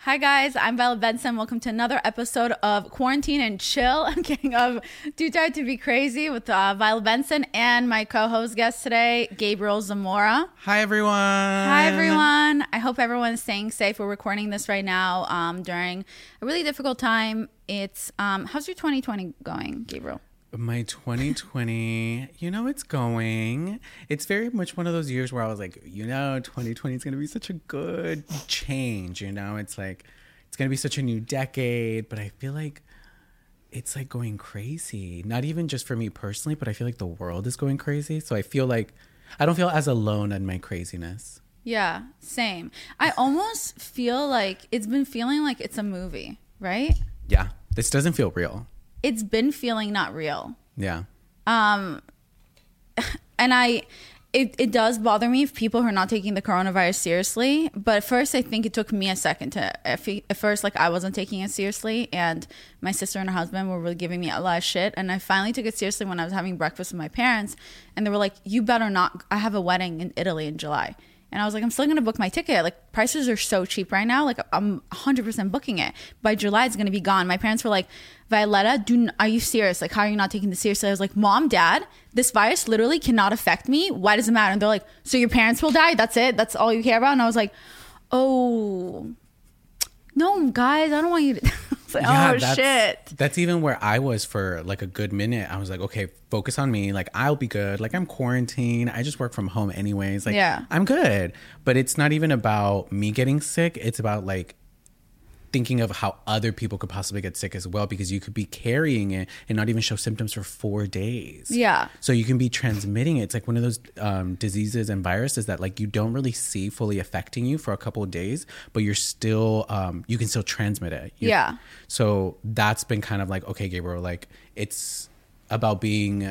Hi guys, I'm Bella Benson. Welcome to another episode of Quarantine and Chill. I'm kidding, of Too Tired to Be Crazy with Viola Benson and my co-host guest today, Gabriel Zamora. Hi everyone. Hi everyone. I hope everyone's staying safe. We're recording this right now during a really difficult time. It's how's your 2020 going, Gabriel? My 2020, it's going. It's very much one of those years where I was like, 2020 is going to be such a good change. It's like, it's going to be such a new decade. But I feel like it's like going crazy. Not even just for me personally, but I feel like the world is going crazy. So I feel like I don't feel as alone in my craziness. Yeah, same. I almost feel like it's been feeling like it's a movie, right? Yeah, this doesn't feel real. It's been feeling not real. Yeah. And it does bother me if people who are not taking the coronavirus seriously. But first, I think it took me a second to, at first, like I wasn't taking it seriously. And my sister and her husband were really giving me a lot of shit. And I finally took it seriously when I was having breakfast with my parents. And they were like, you better not, I have a wedding in Italy in July. And I was like, I'm still going to book my ticket. Like, prices are so cheap right now. Like, I'm 100% booking it. By July, it's going to be gone. My parents were like, Violetta, are you serious? Like, how are you not taking this seriously? I was like, Mom, Dad, this virus literally cannot affect me. Why does it matter? And they're like, so your parents will die? That's it? That's all you care about? And I was like, oh, no, guys, I don't want you to... Like, shit. That's even where I was for like a good minute. I was like, okay, focus on me. Like, I'll be good. Like, I'm quarantined. I just work from home anyways. Like, yeah. I'm good. But it's not even about me getting sick. It's about like thinking of how other people could possibly get sick as well, because you could be carrying it and not even show symptoms for 4 days. Yeah. So you can be transmitting it. It's like one of those diseases and viruses that like you don't really see fully affecting you for a couple of days, but you're still, you can still transmit it. Yeah. So that's been kind of like, okay, Gabriel, like it's about being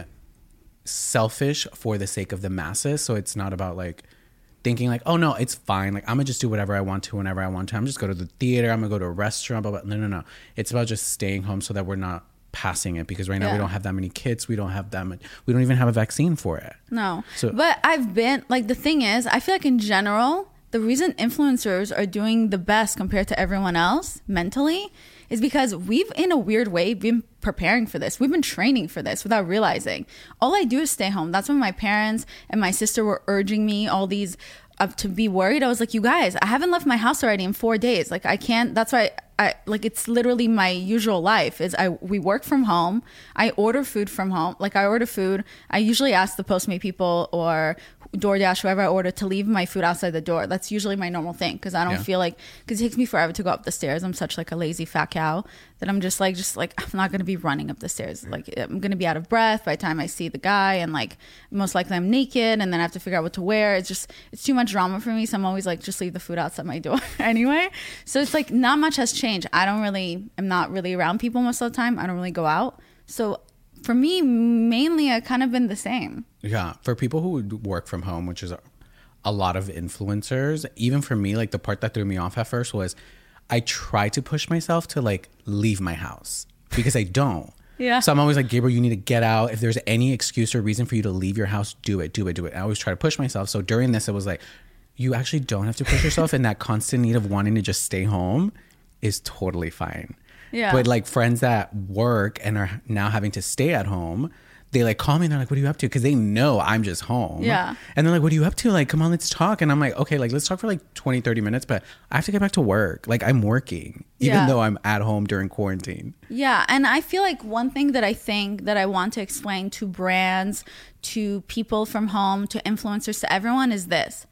selfish for the sake of the masses. So it's not about like thinking like, oh no, it's fine. Like I'm gonna just do whatever I want to whenever I want to. I'm just go to the theater. I'm gonna go to a restaurant. Blah, blah. No. It's about just staying home so that we're not passing it, because right now we don't have that many kids. We don't even have a vaccine for it. No. But I've been like, the thing is, I feel like in general, the reason influencers are doing the best compared to everyone else mentally is because we've, in a weird way, been preparing for this. We've been training for this without realizing. All I do is stay home. That's when my parents and my sister were urging me all these to be worried. I was like, you guys, I haven't left my house already in 4 days. Like, I can't. That's why I like, it's literally my usual life is we work from home. I order food from home. Like, I order food. I usually ask the Postmate people or DoorDash, whoever I order, to leave my food outside the door. That's usually my normal thing, because I don't feel like, because it takes me forever to go up the stairs. I'm such like a lazy fat cow that I'm just like I'm not going to be running up the stairs. Like, I'm going to be out of breath by the time I see the guy, and like most likely I'm naked, and then I have to figure out what to wear. It's too much drama for me. So I'm always like, just leave the food outside my door anyway. So it's like not much has changed. I'm not really around people most of the time. I don't really go out. So for me, mainly, I kind of been the same. Yeah. For people who work from home, which is a lot of influencers, even for me, like the part that threw me off at first was I try to push myself to like leave my house, because I don't. Yeah. So I'm always like, Gabriel, you need to get out. If there's any excuse or reason for you to leave your house, do it. I always try to push myself. So during this, it was like, you actually don't have to push yourself, and that constant need of wanting to just stay home is totally fine. Yeah. But like friends that work and are now having to stay at home, they like call me and they're like, what are you up to? Because they know I'm just home. Yeah. And they're like, what are you up to? Like, come on, let's talk. And I'm like, okay, like let's talk for like 20, 30 minutes, but I have to get back to work. Like, I'm working, even though I'm at home during quarantine. Yeah. And I feel like one thing that I think that I want to explain to brands, to people from home, to influencers, to everyone is this.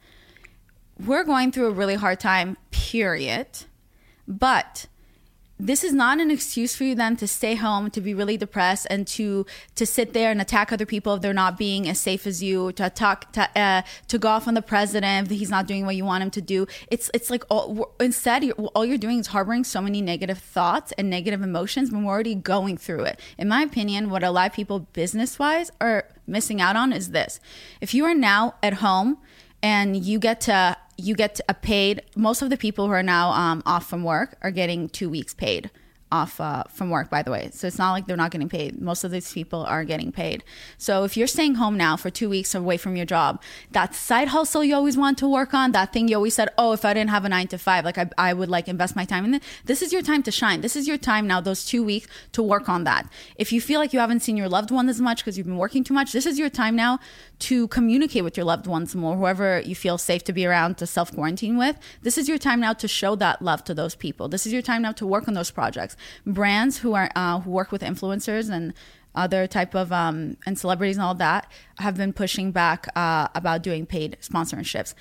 We're going through a really hard time, period. But this is not an excuse for you then to stay home, to be really depressed, and to sit there and attack other people if they're not being as safe as you, to go off on the president if he's not doing what you want him to do. It's like instead all you're doing is harboring so many negative thoughts and negative emotions when we're already going through it. In my opinion, what a lot of people business-wise are missing out on is this. If you are now at home and you get a paid, most of the people who are now off from work are getting 2 weeks paid off from work, by the way. So it's not like they're not getting paid. Most of these people are getting paid. So if you're staying home now for 2 weeks away from your job, that side hustle you always want to work on, that thing you always said, oh, if I didn't have a 9 to 5, like I would like invest my time in it. This is your time to shine. This is your time now, those 2 weeks, to work on that. If you feel like you haven't seen your loved one as much because you've been working too much, this is your time now to communicate with your loved ones more, whoever you feel safe to be around, to self-quarantine with. This is your time now to show that love to those people. This is your time now to work on those projects. Brands who work with influencers and other type of and celebrities and all that have been pushing back about doing paid sponsorships.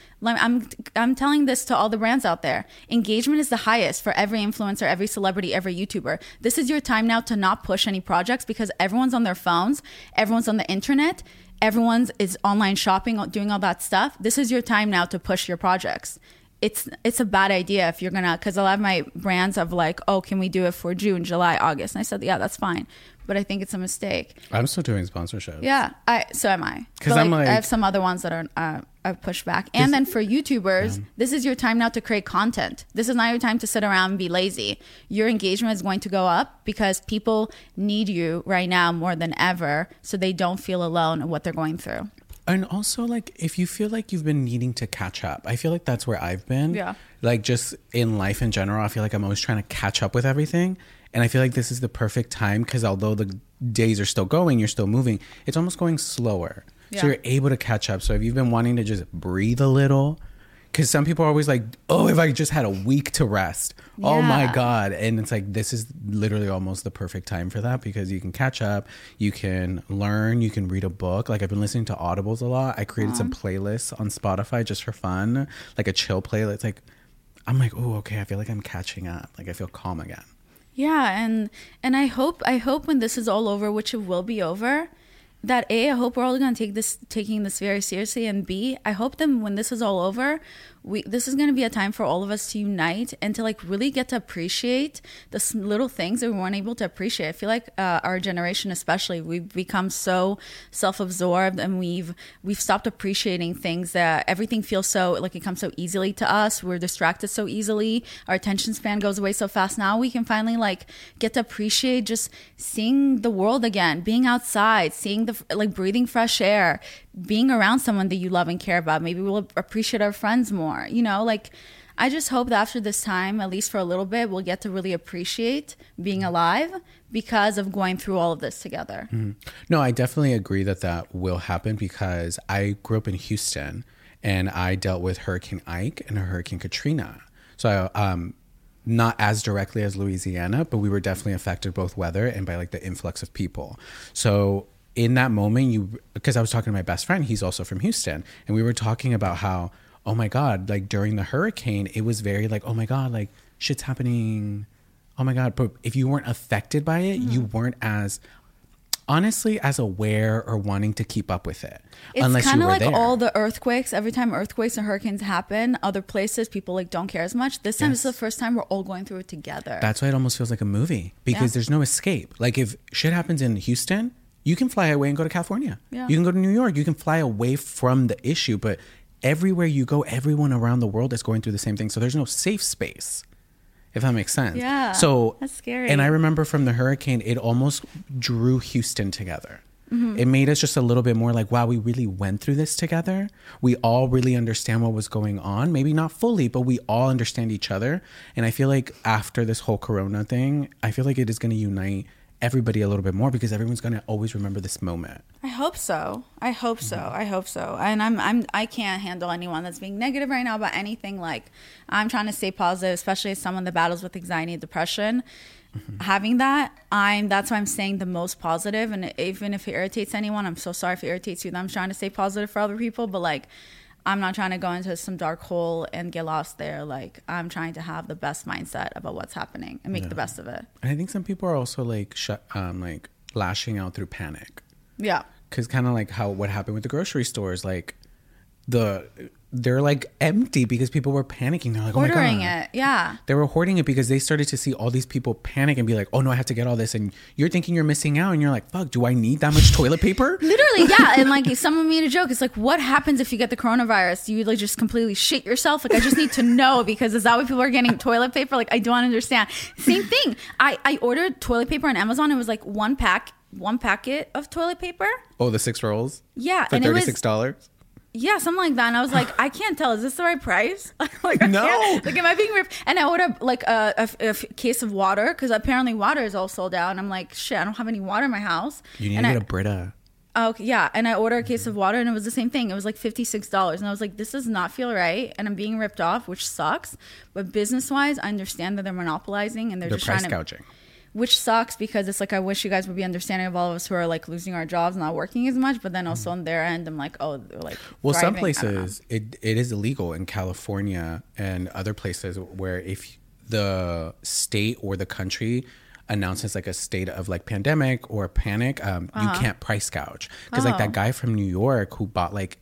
I'm telling this to all the brands out there. Engagement is the highest for every influencer, every celebrity, every YouTuber. This is your time now to not push any projects because everyone's on their phones, everyone's on the internet, everyone's is online shopping, doing all that stuff. This is your time now to push your projects. It's a bad idea if you're gonna, because a lot of my brands have like, oh, can we do it for June, July, August? And I said, yeah, that's fine. But I think it's a mistake. I'm still doing sponsorships. Yeah, so am I. Because I'm like, I have some other ones that are I've pushed back. And then for YouTubers, this is your time now to create content. This is not your time to sit around and be lazy. Your engagement is going to go up because people need you right now more than ever, so they don't feel alone in what they're going through. And also, like, if you feel like you've been needing to catch up, I feel like that's where I've been. Yeah. Like, just in life in general, I feel like I'm always trying to catch up with everything. And I feel like this is the perfect time because although the days are still going, you're still moving, it's almost going slower. Yeah. So you're able to catch up. So if you've been wanting to just breathe a little, because some people are always like, oh, if I just had a week to rest, oh my God. And it's like, this is literally almost the perfect time for that because you can catch up, you can learn, you can read a book. Like I've been listening to Audibles a lot. I created some playlists on Spotify just for fun, like a chill playlist. Like, I'm like, oh, okay, I feel like I'm catching up. Like I feel calm again. Yeah. And I hope when this is all over, which it will be over, that I hope we're all going to taking this very seriously, and B, I hope that when this is all over, this is going to be a time for all of us to unite and to like really get to appreciate the little things that we weren't able to appreciate. I feel like our generation, especially, we've become so self-absorbed and we've stopped appreciating things. That everything feels so like it comes so easily to us. We're distracted so easily. Our attention span goes away so fast. Now we can finally like get to appreciate just seeing the world again, being outside, seeing like breathing fresh air, being around someone that you love and care about. Maybe we'll appreciate our friends more. You know, like I just hope that after this time, at least for a little bit, we'll get to really appreciate being alive because of going through all of this together. Mm-hmm. No, I definitely agree that will happen because I grew up in Houston and I dealt with Hurricane Ike and Hurricane Katrina. So not as directly as Louisiana, but we were definitely affected both weather and by like the influx of people. So in that moment, because I was talking to my best friend, he's also from Houston, and we were talking about how, oh my God, like during the hurricane, it was very like, oh my God, like shit's happening. Oh my God. But if you weren't affected by it, you weren't as honestly as aware or wanting to keep up with it. It's kind of like there. All the earthquakes. Every time earthquakes and hurricanes happen, other places, people like don't care as much. This time is the first time we're all going through it together. That's why it almost feels like a movie because there's no escape. Like if shit happens in Houston, you can fly away and go to California. Yeah. You can go to New York. You can fly away from the issue. But everywhere you go, everyone around the world is going through the same thing. So there's no safe space, if that makes sense. Yeah. So that's scary. And I remember from the hurricane, it almost drew Houston together. Mm-hmm. It made us just a little bit more like, wow, we really went through this together. We all really understand what was going on. Maybe not fully, but we all understand each other. And I feel like after this whole Corona thing, I feel like it is going to unite everybody a little bit more because everyone's going to always remember this moment. I hope so. I hope so. And I can't handle anyone that's being negative right now about anything. Like I'm trying to stay positive, especially as someone that battles with anxiety and depression. Having that's why I'm staying the most positive. And even if it irritates anyone, I'm so sorry if it irritates you that I'm trying to stay positive for other people. But like, I'm not trying to go into some dark hole and get lost there. Like I'm trying to have the best mindset about what's happening and make the best of it. And I think some people are also like like lashing out through panic. Yeah. Because kind of like what happened with the grocery stores, like the they're like empty because people were panicking. They're like, Ordering oh my God. it. Yeah. They were hoarding it because they started to see all these people panic and be like, oh no, I have to get all this. And you're thinking you're missing out and you're like, fuck, do I need that much toilet paper? Literally, yeah. And like someone made a joke. It's like, what happens if you get the coronavirus? Do you like just completely shit yourself? Like, I just need to know, because is that why people are getting toilet paper? Like, I don't understand. Same thing. I ordered toilet paper on Amazon. It was like one packet of toilet paper. Oh, the 6 rolls? Yeah. For and $36? Yeah, something like that. And I was like, I can't tell. Is this the right price? Like, No. Like, am I being ripped? And I ordered like a case of water, because apparently water is all sold out. And I'm like, shit, I don't have any water in my house. You need and to get a Brita. Okay, yeah. And I ordered a case of water, and it was the same thing. It was like $56. And I was like, this does not feel right. And I'm being ripped off, which sucks. But business-wise, I understand that they're monopolizing and they're just price trying to... gouging. Which sucks, because it's like, I wish you guys would be understanding of all of us who are like losing our jobs, not working as much. But then also on their end, I'm like, oh, they're like, well, some thriving. places it is illegal in California and other places where if the state or the country announces like a state of like pandemic or panic, you can't price gouge. Because like that guy from New York who bought like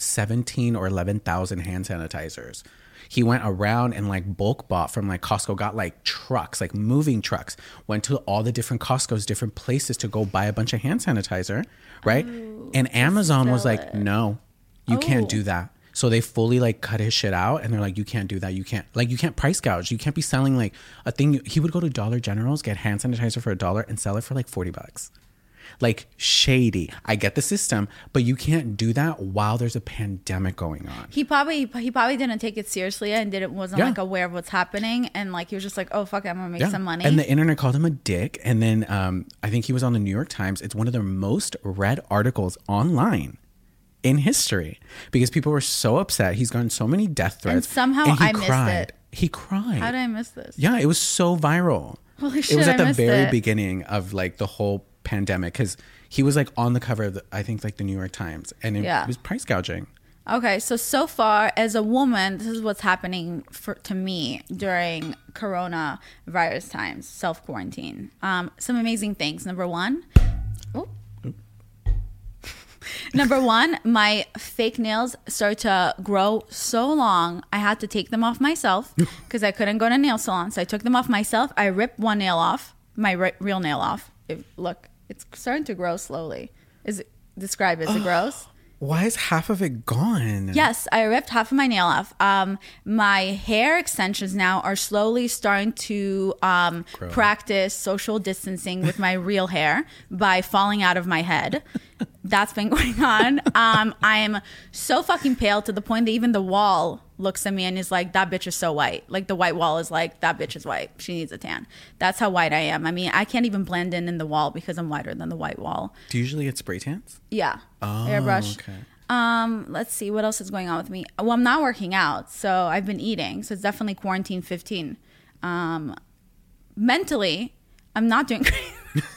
17 or 11,000 hand sanitizers. He went around and like bulk bought from like Costco, got like trucks, like moving trucks, went to all the different Costco's, different places to go buy a bunch of hand sanitizer, right? And Amazon was like, no, you can't do that. So they fully like cut his shit out, and they're like, you can't do that. You can't price gouge. You can't be selling like a thing. He would go to Dollar Generals, get hand sanitizer for $1 and sell it for like $40. Like, shady. I get the system, but you can't do that while there's a pandemic going on. He probably didn't take it seriously and wasn't like aware of what's happening, and like he was just like, oh fuck it, I'm gonna make some money. And the internet called him a dick. And then I think he was on the New York Times. It's one of their most read articles online in history because people were so upset. He's gotten so many death threats. And somehow I missed it. He cried. How did I miss this? Yeah, it was so viral. Holy shit, it was at I the missed very it. beginning of like the whole pandemic, because he was like on the cover of I think like the New York Times, and it was price gouging. Okay, so far as a woman, this is what's happening to me during coronavirus times, self-quarantine. Some amazing things. Number one, my fake nails started to grow so long, I had to take them off myself because I couldn't go to nail salon. So I took them off myself. I ripped one nail off, my real nail off. Look, it's starting to grow slowly. Is it gross? Why is half of it gone? Yes, I ripped half of my nail off. My hair extensions now are slowly starting to practice social distancing with my real hair by falling out of my head. That's been going on. I am so fucking pale to the point that even the wall looks at me and is like, that bitch is so white. Like the white wall is like, that bitch is white. She needs a tan. That's how white I am. I mean, I can't even blend in the wall because I'm whiter than the white wall. Do you usually get spray tans? Yeah. Oh, airbrush. Okay. Let's see what else is going on with me. Well, I'm not working out, so I've been eating. So it's definitely quarantine 15. Mentally, I'm not doing great.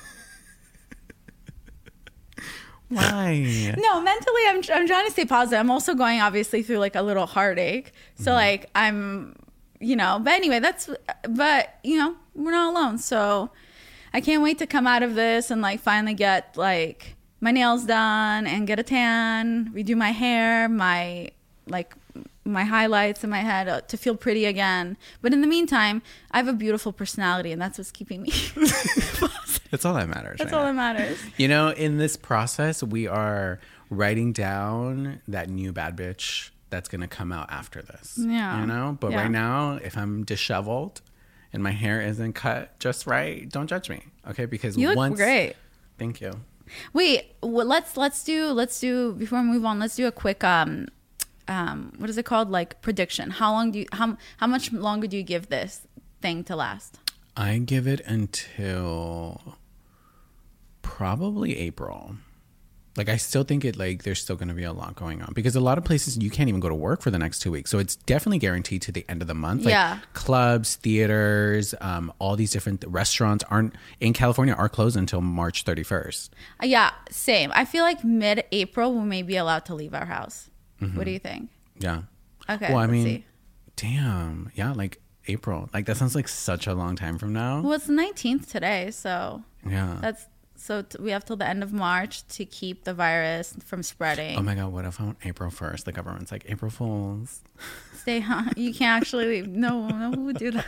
Why? No, mentally, I'm trying to stay positive. I'm also going obviously through like a little heartache. So like I'm, but anyway, but we're not alone. So I can't wait to come out of this and like finally get like my nails done and get a tan, redo my hair, my highlights in my head to feel pretty again. But in the meantime, I have a beautiful personality, and that's what's keeping me. That's all that matters. That's all that matters. In this process, we are writing down that new bad bitch that's going to come out after this. Yeah. But right now, if I'm disheveled and my hair isn't cut just right, don't judge me. Okay. Because you look great. Thank you. Wait, well, let's do before we move on, let's do a quick, what is it called? Like prediction. How much longer do you give this thing to last? I give it until probably April. Like, I still think there's still going to be a lot going on because a lot of places you can't even go to work for the next 2 weeks. So it's definitely guaranteed to the end of the month. Like clubs, theaters, all these different restaurants in California are closed until March 31st. Yeah, same. I feel like mid-April we may be allowed to leave our house. Mm-hmm. What do you think? Yeah. Okay. Well, I mean, damn. Yeah, like April. Like that sounds like such a long time from now. Well, it's the 19th today, so yeah, that's So we have till the end of March to keep the virus from spreading. Oh my God, what if on April 1st, the government's like, April Fools? Stay home. You can't actually leave. No one would do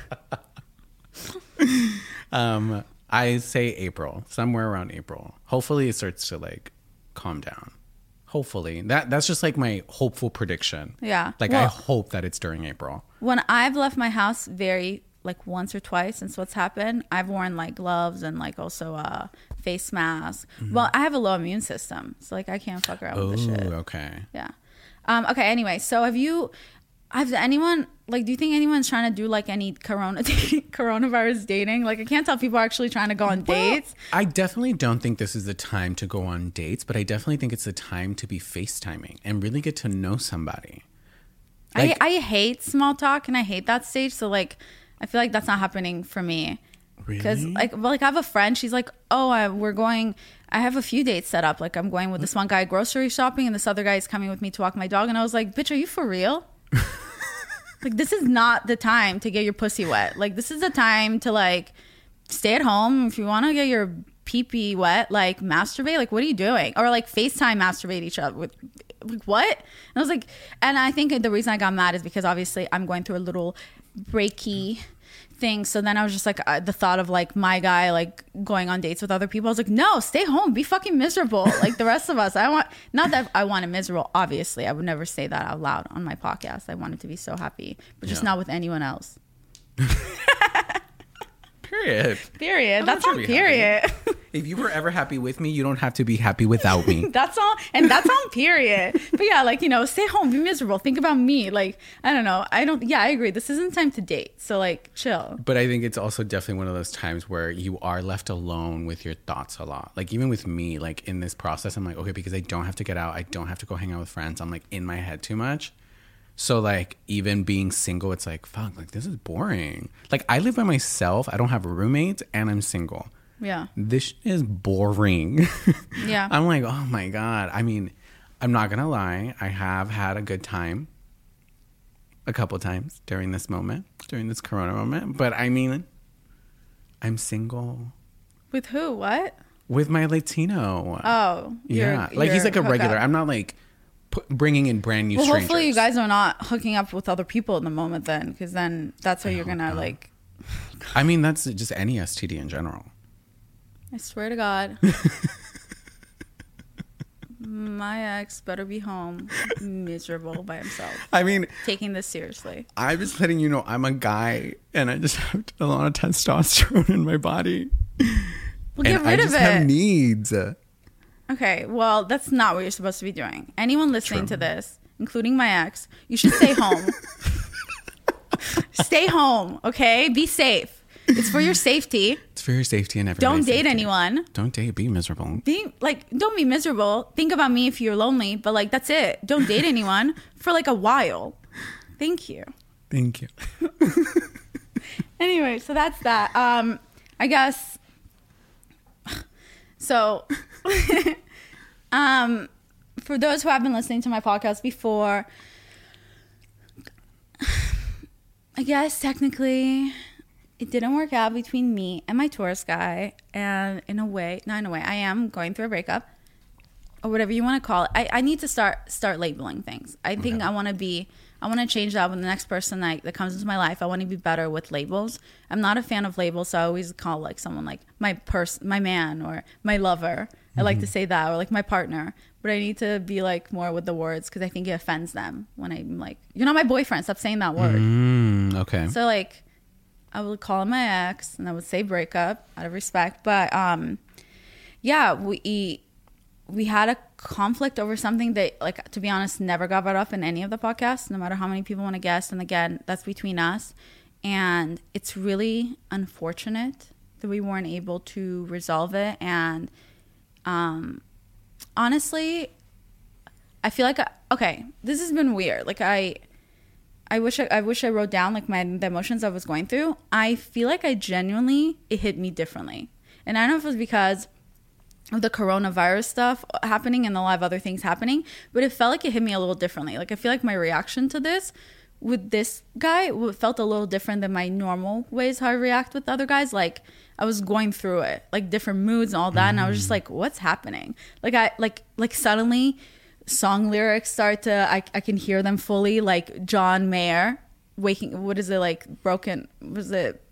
that. I say April, somewhere around April. Hopefully it starts to like calm down. Hopefully. That's just like my hopeful prediction. Yeah. Like I hope that it's during April. When I've left my house like once or twice since what's happened, I've worn like gloves and like also face masks. Mm-hmm. Well, I have a low immune system, so like I can't fuck around with the shit. Okay. Yeah. Okay. Anyway, so has anyone, like, do you think anyone's trying to do like any coronavirus dating? Like, I can't tell if people are actually trying to go on dates. I definitely don't think this is the time to go on dates, but I definitely think it's the time to be FaceTiming and really get to know somebody. Like, I hate small talk and I hate that stage. So like, I feel like that's not happening for me. Because really? like I have a friend, she's like, oh, I have a few dates set up. Like I'm going with this one guy grocery shopping and this other guy is coming with me to walk my dog. And I was like, bitch, are you for real? Like, this is not the time to get your pussy wet. Like, this is the time to like stay at home. If you want to get your pee-pee wet, like masturbate. Like, what are you doing? Or like FaceTime masturbate each other with, like, what? And I was like, and I think the reason I got mad is because obviously I'm going through a little breaky thing. So then I was just like, the thought of like my guy like going on dates with other people, I was like, no, stay home, be fucking miserable like the rest of us. Not that I want him miserable, obviously I would never say that out loud on my podcast. I want him to be so happy, but just not with anyone else. Period. That's on period. If you were ever happy with me, you don't have to be happy without me. That's on period. But yeah, like, stay home, be miserable, think about me. Like, I don't know. I agree. This isn't time to date. So like, chill. But I think it's also definitely one of those times where you are left alone with your thoughts a lot. Like even with me, like in this process, I'm like, okay, because I don't have to get out. I don't have to go hang out with friends. I'm like in my head too much. So like even being single, it's like, fuck, like this is boring. Like I live by myself. I don't have roommates and I'm single. Yeah. This is boring. Yeah. I'm like, oh my God. I mean, I'm not going to lie. I have had a good time a couple times during this corona moment. But I mean, I'm single. With who? What? With my Latino. Oh. Yeah. Like he's like a regular. I'm not like bringing in brand new strangers. Hopefully you guys are not hooking up with other people in the moment then. Because then that's how you're going to like. I mean, that's just any STD in general. I swear to God. My ex better be home miserable by himself. I mean, taking this seriously. I'm just letting you know I'm a guy and I just have a lot of testosterone in my body. Well, get rid of it. I just have needs. Okay, well, that's not what you're supposed to be doing. Anyone listening to this, including my ex, you should stay home. Stay home, okay? Be safe. It's for your safety. It's for your safety and everybody's Don't date safety. anyone. Don't date. Be miserable. Don't be miserable. Think about me if you're lonely, but like that's it. Don't date anyone for like a while. Thank you. Thank you. Anyway, so that's that. I guess. So, for those who have been listening to my podcast before, I guess technically it didn't work out between me and my Taurus guy. And not in a way, I am going through a breakup or whatever you want to call it. I need to start labeling things. I think I want to change that with the next person that comes into my life. I want to be better with labels. I'm not a fan of labels, so I always call like someone like my man or my lover. I like to say that, or like my partner. But I need to be like more with the words because I think it offends them when I'm like, you're not my boyfriend. Stop saying that word. Okay. So like, I would call him my ex and I would say breakup out of respect. But yeah, we had a conflict over something that, like, to be honest, never got brought up in any of the podcasts, no matter how many people want to guess. And again, that's between us. And it's really unfortunate that we weren't able to resolve it. And honestly, I feel like, okay, this has been weird. Like, I wish I wrote down like the emotions I was going through. I feel like it hit me differently. And I don't know if it was because of the coronavirus stuff happening and a lot of other things happening, but it felt like it hit me a little differently. Like I feel like my reaction to this with this guy, it felt a little different than my normal ways how I react with other guys. Like I was going through it, like different moods and all that, and I was just like, what's happening? Like I like suddenly song lyrics start to I can hear them fully, like John Mayer waking, what is it, like broken, was it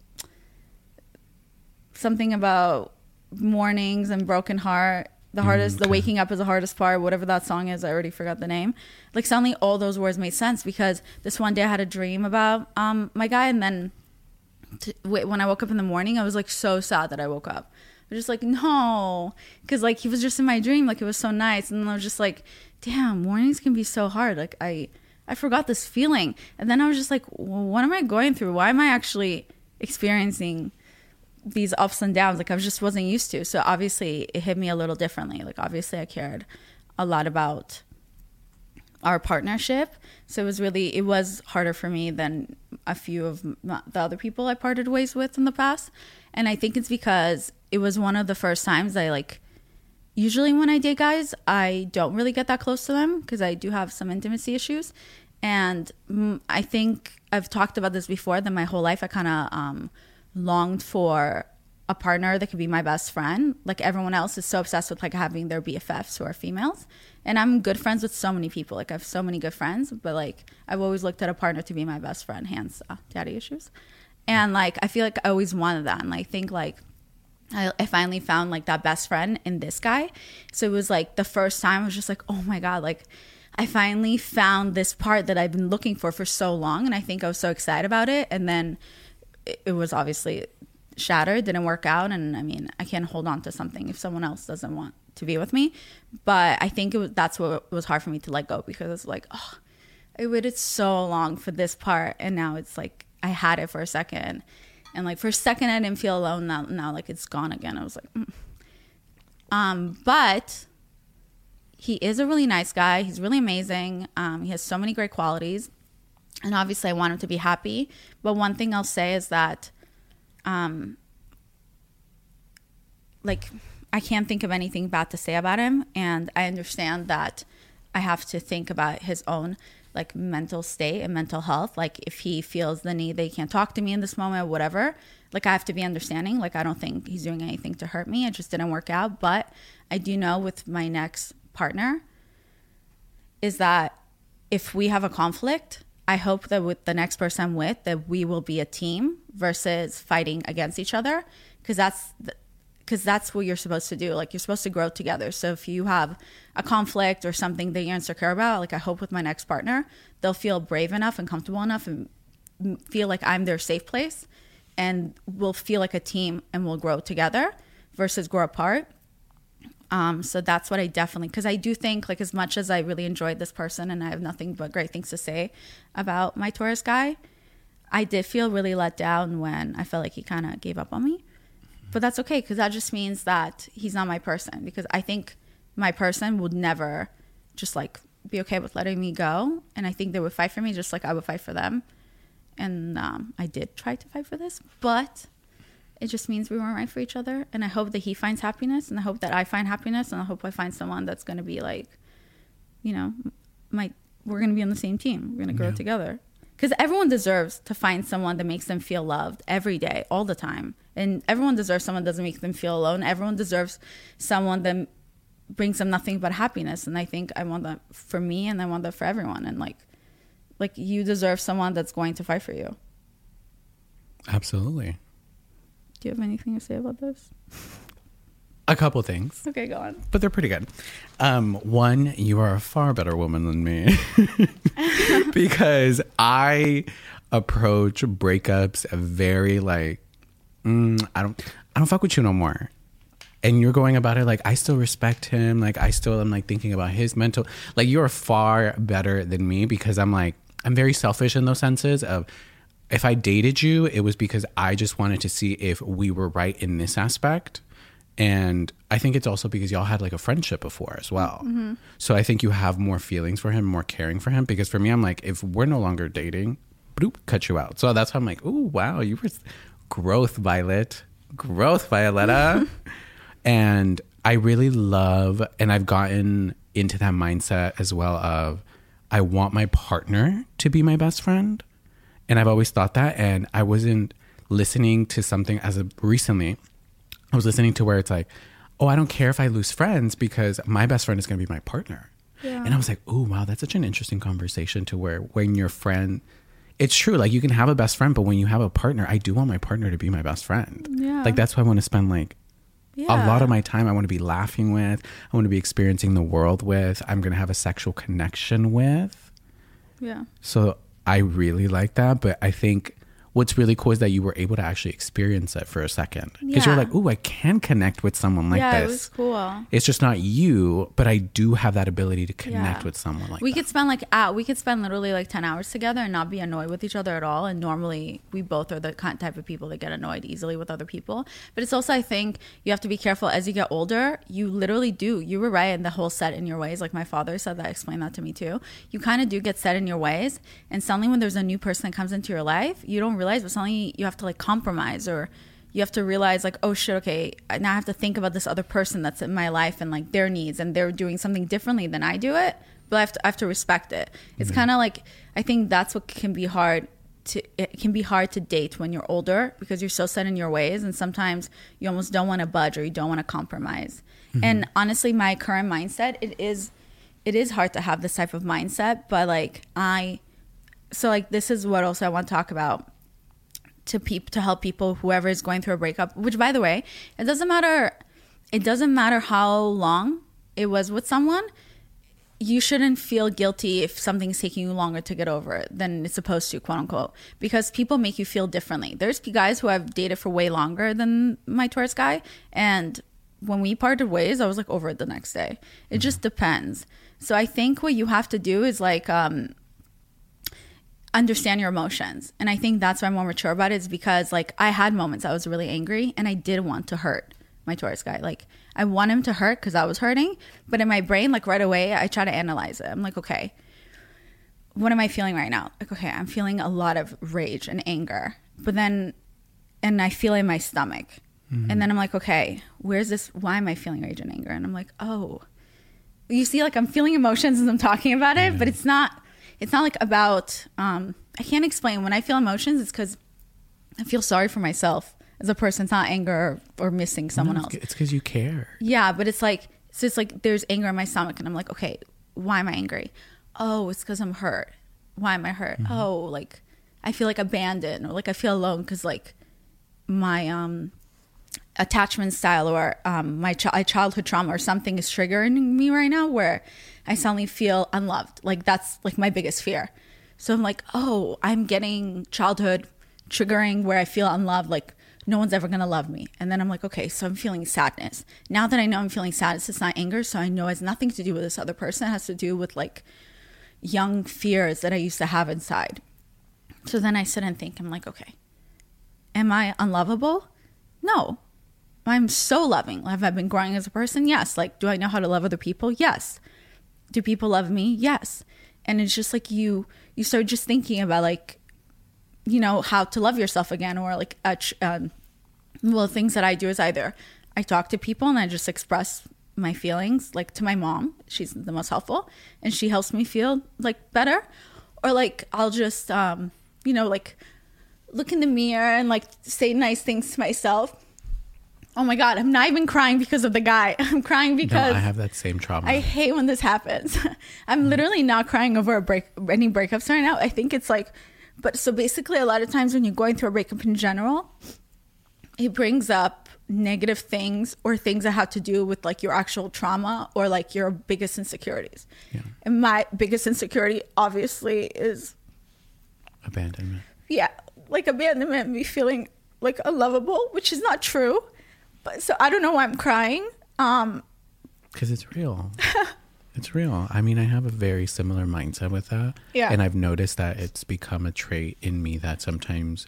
something about mornings and broken heart, the hardest, the waking up is the hardest part, whatever that song is, I already forgot the name. Like suddenly all those words made sense, because this one day I had a dream about my guy, and then when I woke up in the morning, I was like so sad that I woke up. I was just like, no, because like he was just in my dream, like it was so nice, and I was just like, damn, mornings can be so hard. Like I forgot this feeling, and then I was just like, well, what am I going through? Why am I actually experiencing these ups and downs? Like I just wasn't used to. So obviously it hit me a little differently. Like obviously I cared a lot about our partnership, so it was harder for me than a few of the other people I parted ways with in the past. And I think it's because it was one of the first times I like, usually when I date guys, I don't really get that close to them because I do have some intimacy issues. And I think I've talked about this before, that my whole life I kind of longed for a partner that could be my best friend. Like everyone else is so obsessed with like having their BFFs who are females, and I'm good friends with so many people. Like I have so many good friends, but like I've always looked at a partner to be my best friend, hence daddy issues. And like I feel like I always wanted that, and I think like I finally found like that best friend in this guy. So it was like the first time I was just like, oh my god, like I finally found this part that I've been looking for so long. And I think I was so excited about it, and then it was obviously shattered, didn't work out. And I mean, I can't hold on to something if someone else doesn't want to be with me. But I think that's what was hard for me to let go, because it's like, oh, I waited so long for this part, and now it's like I had it for a second, and like for a second I didn't feel alone. Now like it's gone again. I was like but he is a really nice guy. He's really amazing. He has so many great qualities, and obviously I want him to be happy. But one thing I'll say is that like I can't think of anything bad to say about him, and I understand that I have to think about his own like mental state and mental health. Like if he feels the need that he can't talk to me in this moment or whatever, like I have to be understanding. Like I don't think he's doing anything to hurt me. It just didn't work out. But I do know with my next partner is that if we have a conflict, I hope that with the next person I'm with, that we will be a team versus fighting against each other, because that's what you're supposed to do. Like you're supposed to grow together. So if you have a conflict or something that you're insecure about, like I hope with my next partner, they'll feel brave enough and comfortable enough and feel like I'm their safe place, and we'll feel like a team and we'll grow together versus grow apart. So that's what I definitely, because I do think like as much as I really enjoyed this person and I have nothing but great things to say about my Taurus guy, I did feel really let down when I felt like he kind of gave up on me. But that's okay, because that just means that he's not my person, because I think my person would never just like be okay with letting me go. And I think they would fight for me just like I would fight for them. And I did try to fight for this, but it just means we weren't right for each other. And I hope that he finds happiness, and I hope that I find happiness, and I hope I find someone that's going to be like, you know, we're going to be on the same team. We're going to grow together. Because everyone deserves to find someone that makes them feel loved every day, all the time. And everyone deserves someone that doesn't make them feel alone. Everyone deserves someone that brings them nothing but happiness. And I think I want that for me, and I want that for everyone. And like you deserve someone that's going to fight for you. Absolutely. Do you have anything to say about this? A couple things. Okay, go on. But they're pretty good. One, you are a far better woman than me. Because I approach breakups very like, I don't fuck with you no more. And you're going about it like, I still respect him. Like I still am like thinking about his mental, like you're far better than me, because I'm like, I'm very selfish in those senses of, if I dated you, it was because I just wanted to see if we were right in this aspect. And I think it's also because y'all had like a friendship before as well. Mm-hmm. So I think you have more feelings for him, more caring for him. Because for me, I'm like, if we're no longer dating, bloop, cut you out. So that's how I'm like, ooh, wow, you were growth, Violet. Growth, Violetta. And I really love, and I've gotten into that mindset as well of, I want my partner to be my best friend. And I've always thought that. And I wasn't listening to something recently. I was listening to where it's like, oh, I don't care if I lose friends because my best friend is going to be my partner. Yeah. And I was like, oh, wow, that's such an interesting conversation to where when your friend, it's true. Like you can have a best friend, but when you have a partner, I do want my partner to be my best friend. Yeah. Like that's why I want to spend like a lot of my time. I want to be laughing with, I want to be experiencing the world with, I'm going to have a sexual connection with. Yeah. So I really like that. But I think what's really cool is that you were able to actually experience it for a second. Because you're like, ooh, I can connect with someone like this. Yeah, it was cool. It's just not you, but I do have that ability to connect with someone like we that. We could spend literally like 10 hours together and not be annoyed with each other at all. And normally we both are the type of people that get annoyed easily with other people. But it's also, I think you have to be careful as you get older. You literally do. You were right in the whole set in your ways. Like my father said that, explained that to me too. You kind of do get set in your ways. And suddenly when there's a new person that comes into your life, you don't realize, but suddenly you have to like compromise, or you have to realize like, oh shit, okay, now I have to think about this other person that's in my life and like their needs, and they're doing something differently than I do it, but I have to respect it. It's kind of like, I think that's what can be hard to date when you're older, because you're so set in your ways, and sometimes you almost don't want to budge or you don't want to compromise. And honestly, my current mindset, it is hard to have this type of mindset, but like this is what also I want to talk about to help people, whoever is going through a breakup, which by the way, it doesn't matter how long it was with someone. You shouldn't feel guilty if something's taking you longer to get over it than it's supposed to, quote unquote, because people make you feel differently. There's guys who I've dated for way longer than my Taurus guy, and when we parted ways, I was like over it the next day. It just depends. So I think what you have to do is like understand your emotions. And I think that's why I'm more mature about it, is because like I had moments I was really angry and I did want to hurt my Taurus guy. Like I want him to hurt because I was hurting, but in my brain, like right away, I try to analyze it. I'm like, okay, what am I feeling right now? Like, okay, I'm feeling a lot of rage and anger, and I feel it in my stomach. And then I'm like, okay, why am I feeling rage and anger? And I'm like, oh, you see, like I'm feeling emotions as I'm talking about it, but it's not like about, I can't explain. When I feel emotions, it's because I feel sorry for myself as a person. It's not anger or missing someone else. It's because you care. Yeah, but it's like there's anger in my stomach and I'm like, okay, why am I angry? Oh, it's because I'm hurt. Why am I hurt? Oh, like I feel like abandoned, or like I feel alone because like my attachment style or my childhood trauma or something is triggering me right now, where I suddenly feel unloved. Like that's like my biggest fear. So I'm like, oh, I'm getting childhood triggering where I feel unloved, like no one's ever gonna love me. And then I'm like, okay, so I'm feeling sadness. Now that I know I'm feeling sadness, it's not anger, so I know it has nothing to do with this other person. It has to do with like young fears that I used to have inside. So then I sit and think, I'm like, okay, am I unlovable? No. I'm so loving. Have I been growing as a person? Yes. Like, do I know how to love other people? Yes. Do people love me? Yes. And it's just like you start just thinking about like, you know, how to love yourself again, or like, things that I do is either I talk to people and I just express my feelings, like to my mom. She's the most helpful and she helps me feel like better. Or like, I'll just, like look in the mirror and like say nice things to myself. Oh my God, I'm not even crying because of the guy. I'm crying because I have that same trauma. I hate when this happens. I'm literally not crying over any breakups right now. I think it's like, but so basically a lot of times when you're going through a breakup in general, it brings up negative things or things that have to do with like your actual trauma or like your biggest insecurities. Yeah. And my biggest insecurity obviously is abandonment. Yeah, like abandonment, me feeling like unlovable, which is not true. But so I don't know why I'm crying. Because it's real. It's real. I mean, I have a very similar mindset with that. Yeah. And I've noticed that it's become a trait in me that sometimes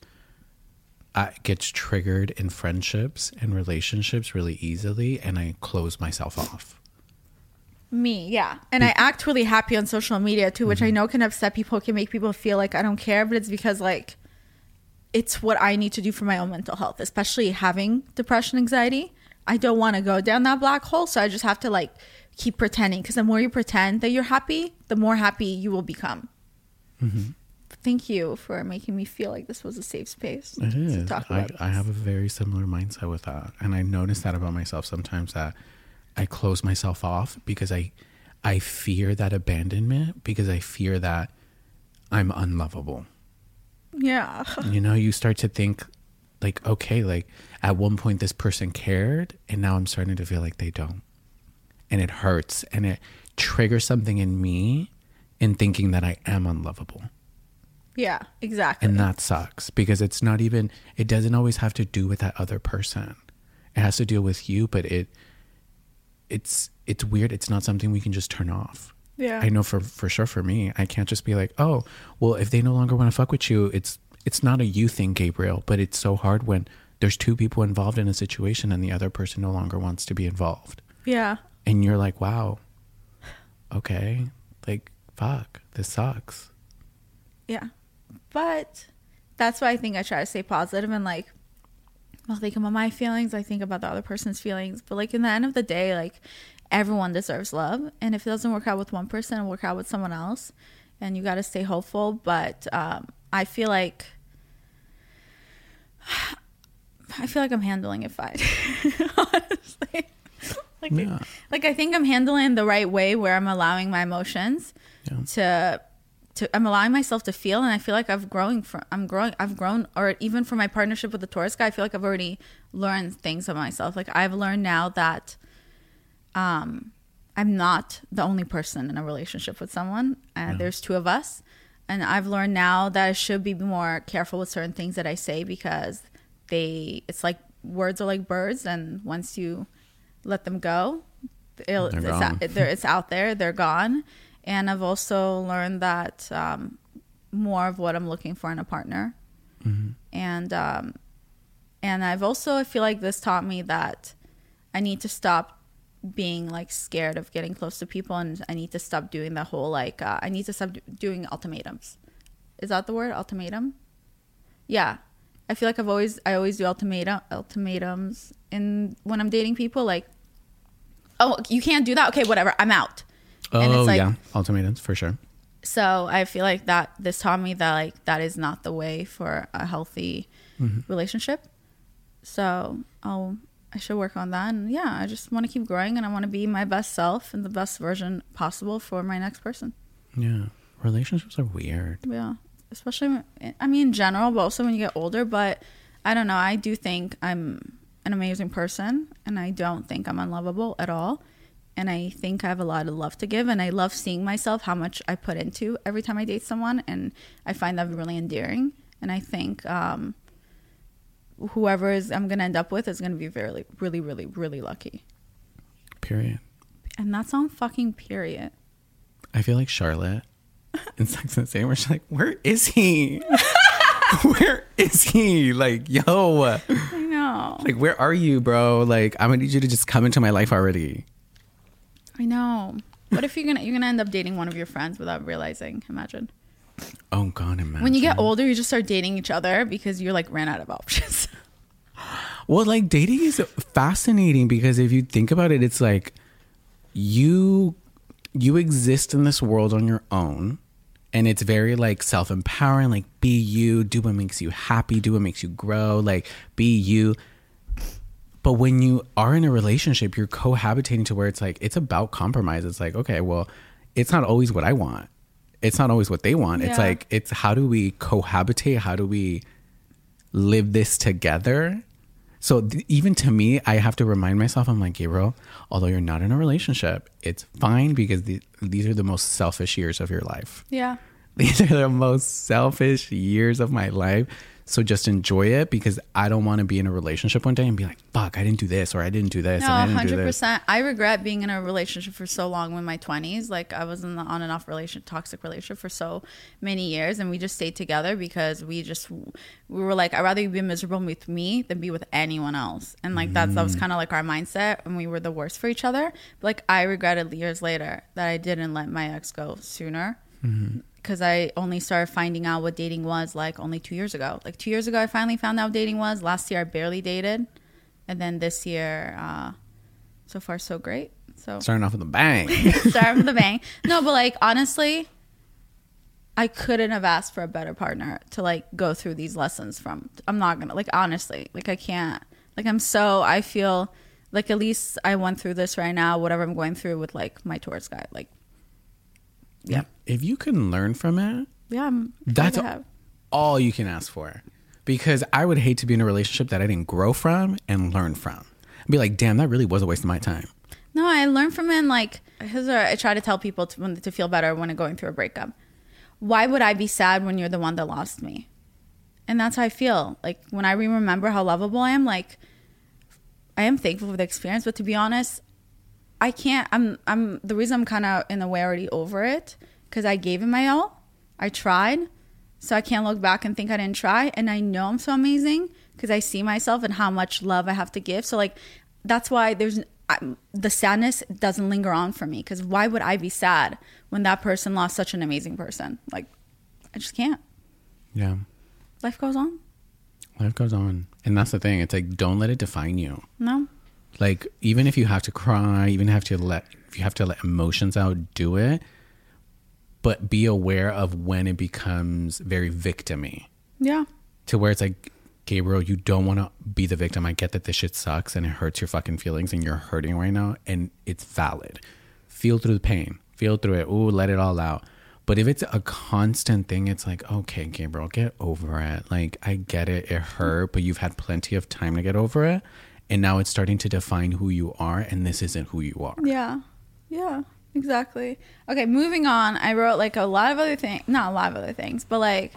gets triggered in friendships and relationships really easily, and I close myself off. Me, yeah. And I act really happy on social media too, which I know can upset people, can make people feel like I don't care, but it's because like it's what I need to do for my own mental health, especially having depression, anxiety. I don't want to go down that black hole. So I just have to like keep pretending, because the more you pretend that you're happy, the more happy you will become. Mm-hmm. Thank you for making me feel like this was a safe space. It is. To talk about I have a very similar mindset with that. And I notice that about myself sometimes, that I close myself off because I fear that abandonment, because I fear that I'm unlovable. Yeah. You know, you start to think like, okay, like at one point this person cared, and now I'm starting to feel like they don't. And it hurts, and it triggers something in me in thinking that I am unlovable. Yeah, exactly. And that sucks, because it's not even, it doesn't always have to do with that other person. It has to deal with you, but it's weird. It's not something we can just turn off. Yeah. I know for sure for me, I can't just be like, oh, well, if they no longer want to fuck with you, it's not a you thing, Gabriel, but it's so hard when there's two people involved in a situation and the other person no longer wants to be involved. Yeah. And you're like, wow, okay, like, fuck, this sucks. Yeah. But that's why I think I try to stay positive and like, I'll think about my feelings, I think about the other person's feelings. But like in the end of the day, like everyone deserves love. And if it doesn't work out with one person, it'll work out with someone else. And you got to stay hopeful. But I feel like I'm handling it fine. Honestly. Like I think I'm handling the right way, where I'm allowing my emotions to I'm allowing myself to feel, and I feel like I've grown, or even for my partnership with the Taurus guy, I feel like I've already learned things of myself. Like I've learned now that I'm not the only person in a relationship with someone. There's two of us, and I've learned now that I should be more careful with certain things that I say, because it's like words are like birds, and once you let them go, it's out there, they're gone. And I've also learned that more of what I'm looking for in a partner. Mm-hmm. And I've also, I feel like this taught me that I need to stop being like scared of getting close to people, and I need to stop doing the whole like I need to stop doing ultimatums. Is that the word, ultimatum? Yeah. I feel like I always do ultimatums when I'm dating people, like, oh, you can't do that, okay, whatever, I'm out. And it's like, yeah, ultimatums for sure. So I feel like that this taught me that like that is not the way for a healthy relationship. So I should work on that. And yeah, I just want to keep growing, and I want to be my best self and the best version possible for my next person. Yeah, relationships are weird. Yeah, especially in general, but also when you get older. But I don't know, I do think I'm an amazing person, and I don't think I'm unlovable at all. And I think I have a lot of love to give, and I love seeing myself, how much I put into every time I date someone, and I find that really endearing. And I think whoever I'm going to end up with is going to be really, really, really, really lucky. Period. And that's on fucking period. I feel like Charlotte in Sex and the City, where she's like, where is he? Where is he? Like, yo. I know. Like, where are you, bro? Like, I'm going to need you to just come into my life already. I know. What if you're gonna end up dating one of your friends without realizing? Imagine. Oh God, imagine. When you get older, you just start dating each other because you're like ran out of options. Well, like dating is fascinating, because if you think about it, it's like you exist in this world on your own, and it's very like self-empowering. Like, be you, do what makes you happy, do what makes you grow. Like, be you. But when you are in a relationship, you're cohabitating to where it's like, it's about compromise. It's like, okay, well, it's not always what I want. It's not always what they want. Yeah. It's like, it's how do we cohabitate? How do we live this together? So even to me, I have to remind myself, I'm like, Gabriel, although you're not in a relationship, it's fine, because these are the most selfish years of your life. Yeah. These are the most selfish years of my life. So just enjoy it, because I don't want to be in a relationship one day and be like, fuck, I didn't do this, or I didn't do this. No, and I didn't 100%. Do this. I regret being in a relationship for so long in my 20s. Like, I was in the on and off toxic relationship for so many years, and we just stayed together because we were like, I'd rather you be miserable with me than be with anyone else. And like that was kind of like our mindset, and we were the worst for each other. But like, I regretted years later that I didn't let my ex go sooner. Mm-hmm. Because I only started finding out what dating was like only 2 years ago. Like 2 years ago, I finally found out what dating was. Last year, I barely dated. And then this year, so far so great. So Starting off with a bang. starting with a bang. No, but like honestly, I couldn't have asked for a better partner to like go through these lessons from. I'm not gonna, like, honestly, like I can't, like I feel like at least I went through this right now, whatever I'm going through with like my Taurus guy. Like, yeah. If you can learn from it, Yeah. that's all you can ask for. Because I would hate to be in a relationship that I didn't grow from and learn from. I'd be like, damn, that really was a waste of my time. No, I learned from it. And like, here's what I try to tell people to feel better when going through a breakup. Why would I be sad when you're the one that lost me? And that's how I feel. Like when I remember how lovable I am, like I am thankful for the experience. But to be honest, I can't. I'm the reason I'm kind of in a way already over it because I gave it my all. I tried, so I can't look back and think I didn't try. And I know I'm so amazing because I see myself and how much love I have to give. So like that's why the sadness doesn't linger on for me, because why would I be sad when that person lost such an amazing person? Like, I just can't. Yeah. Life goes on. Life goes on. And that's the thing. It's like, don't let it define you. No. Like, even if you have to cry, if you have to let emotions out, do it. But be aware of when it becomes very victim-y. Yeah. To where it's like, Gabriel, you don't want to be the victim. I get that this shit sucks and it hurts your fucking feelings and you're hurting right now, and it's valid. Feel through the pain. Feel through it. Ooh, let it all out. But if it's a constant thing, it's like, okay, Gabriel, get over it. Like, I get it. It hurt, but you've had plenty of time to get over it. And now it's starting to define who you are, and this isn't who you are. Yeah. Yeah, exactly. Okay, moving on. I wrote like a lot of other things. Not a lot of other things, but like,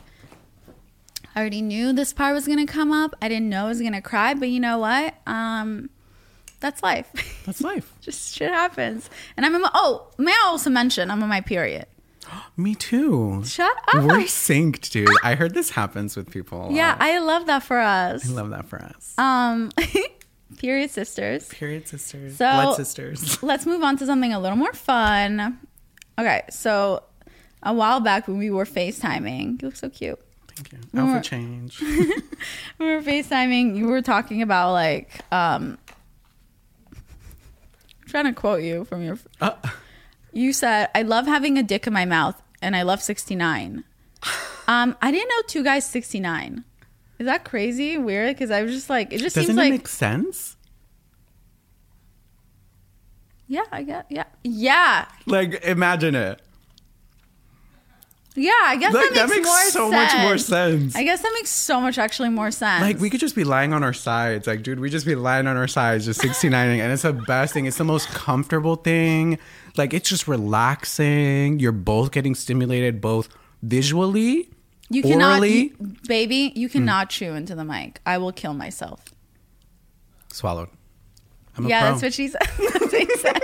I already knew this part was going to come up. I didn't know I was going to cry, but you know what? That's life. That's life. Just shit happens. And may I also mention I'm on my period. Me too. Shut up. We're synced, dude. I heard this happens with people a lot. Yeah, I love that for us. I love that for us. Period sisters. Period sisters. So, blood sisters. Let's move on to something a little more fun. Okay, so a while back when we were FaceTiming, you look so cute. Thank you. Outfit change. We were FaceTiming. You were talking about like, I'm trying to quote you from your. You said, "I love having a dick in my mouth, and I love 69." I didn't know two guys 69. Is that crazy? Weird? Because I was just like, it just Doesn't seems it like make sense? Yeah, I get. Yeah. Like, imagine it. Yeah, I guess Like, that makes more so sense. much more sense. I guess that makes so much actually more sense. Like, we could just be lying on our sides. Like, dude, we just be lying on our sides, just 69ing. And it's the best thing. It's the most comfortable thing. Like, it's just relaxing. You're both getting stimulated, both visually, you cannot, orally. baby, you cannot chew into the mic. I will kill myself. Swallowed. I'm a Yeah, pro. that's what she said. That's what he said.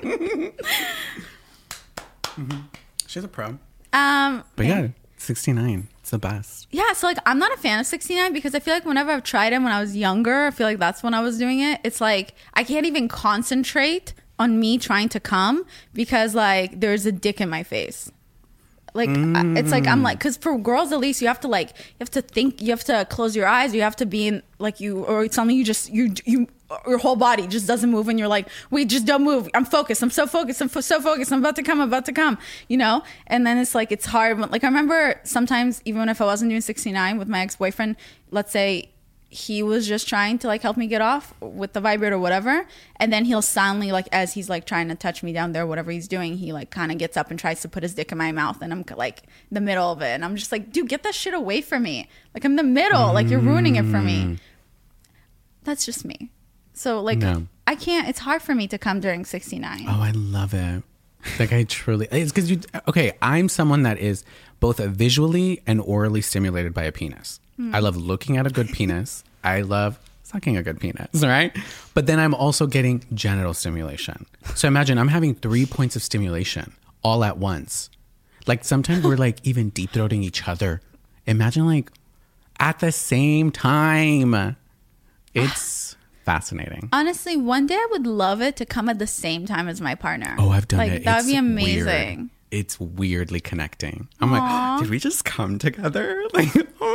Mm-hmm. She's a pro. But yeah, 69. It's the best. Yeah, so like I'm not a fan of 69 because I feel like whenever I've tried it when I was younger, I feel like that's when I was doing it. It's like I can't even concentrate on me trying to come because like there's a dick in my face. Like it's like I'm like, because for girls at least you have to think, you have to close your eyes, you have to be in like you or something, your whole body just doesn't move and you're like, wait, just don't move. I'm focused. I'm so focused. I'm so focused. I'm about to come, you know? And then it's like, it's hard. Like I remember sometimes even if I wasn't doing 69 with my ex-boyfriend, let's say he was just trying to like help me get off with the vibrator or whatever. And then he'll silently, like as he's like trying to touch me down there, whatever he's doing, he like kind of gets up and tries to put his dick in my mouth. And I'm like in the middle of it. And I'm just like, dude, get that shit away from me. Like I'm in the middle. Like you're ruining it for me. That's just me. So like I can't, it's hard for me to come during 69. Oh, I love it. Like I truly, it's because I'm someone that is both visually and orally stimulated by a penis. I love looking at a good penis. I love sucking a good penis, right? But then I'm also getting genital stimulation. So imagine I'm having 3 points of stimulation all at once. Like sometimes we're like even deep throating each other. Imagine like at the same time. It's fascinating. Honestly, one day I would love it to come at the same time as my partner. Oh, I've done like, it. That would It's be amazing. Weird. It's weirdly connecting. I'm like, did we just come together? Like, oh my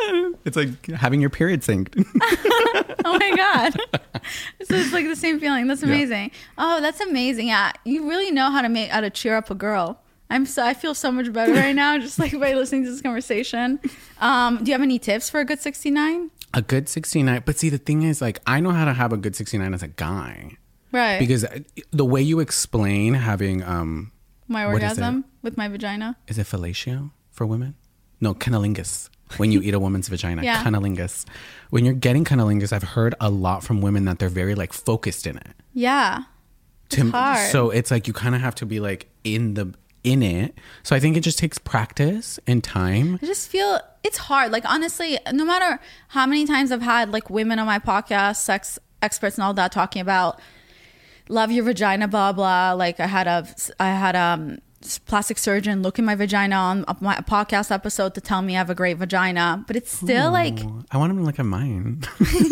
It's like having your period synced. Oh my God. So it's like the same feeling. That's amazing. Oh, that's amazing. Yeah. You really know how to cheer up a girl. I feel so much better right now, just like by listening to this conversation. Do you have any tips for a good 69? A good 69. But see, the thing is, like, I know how to have a good 69 as a guy. Right. Because the way you explain having my orgasm with my vagina. Is it fellatio for women? No, cunnilingus. When you eat a woman's vagina. Yeah. Cunnilingus. When you're getting cunnilingus, I've heard a lot from women that they're very like focused in it. Yeah. It's hard. So it's like you kind of have to be like in it. So I think it just takes practice and time. I just feel it's hard. Like, honestly, no matter how many times I've had like women on my podcast, sex experts and all that, talking about love your vagina, blah blah. Like I had a plastic surgeon look in my vagina on my podcast episode to tell me I have a great vagina, but it's still like I want him to look at mine.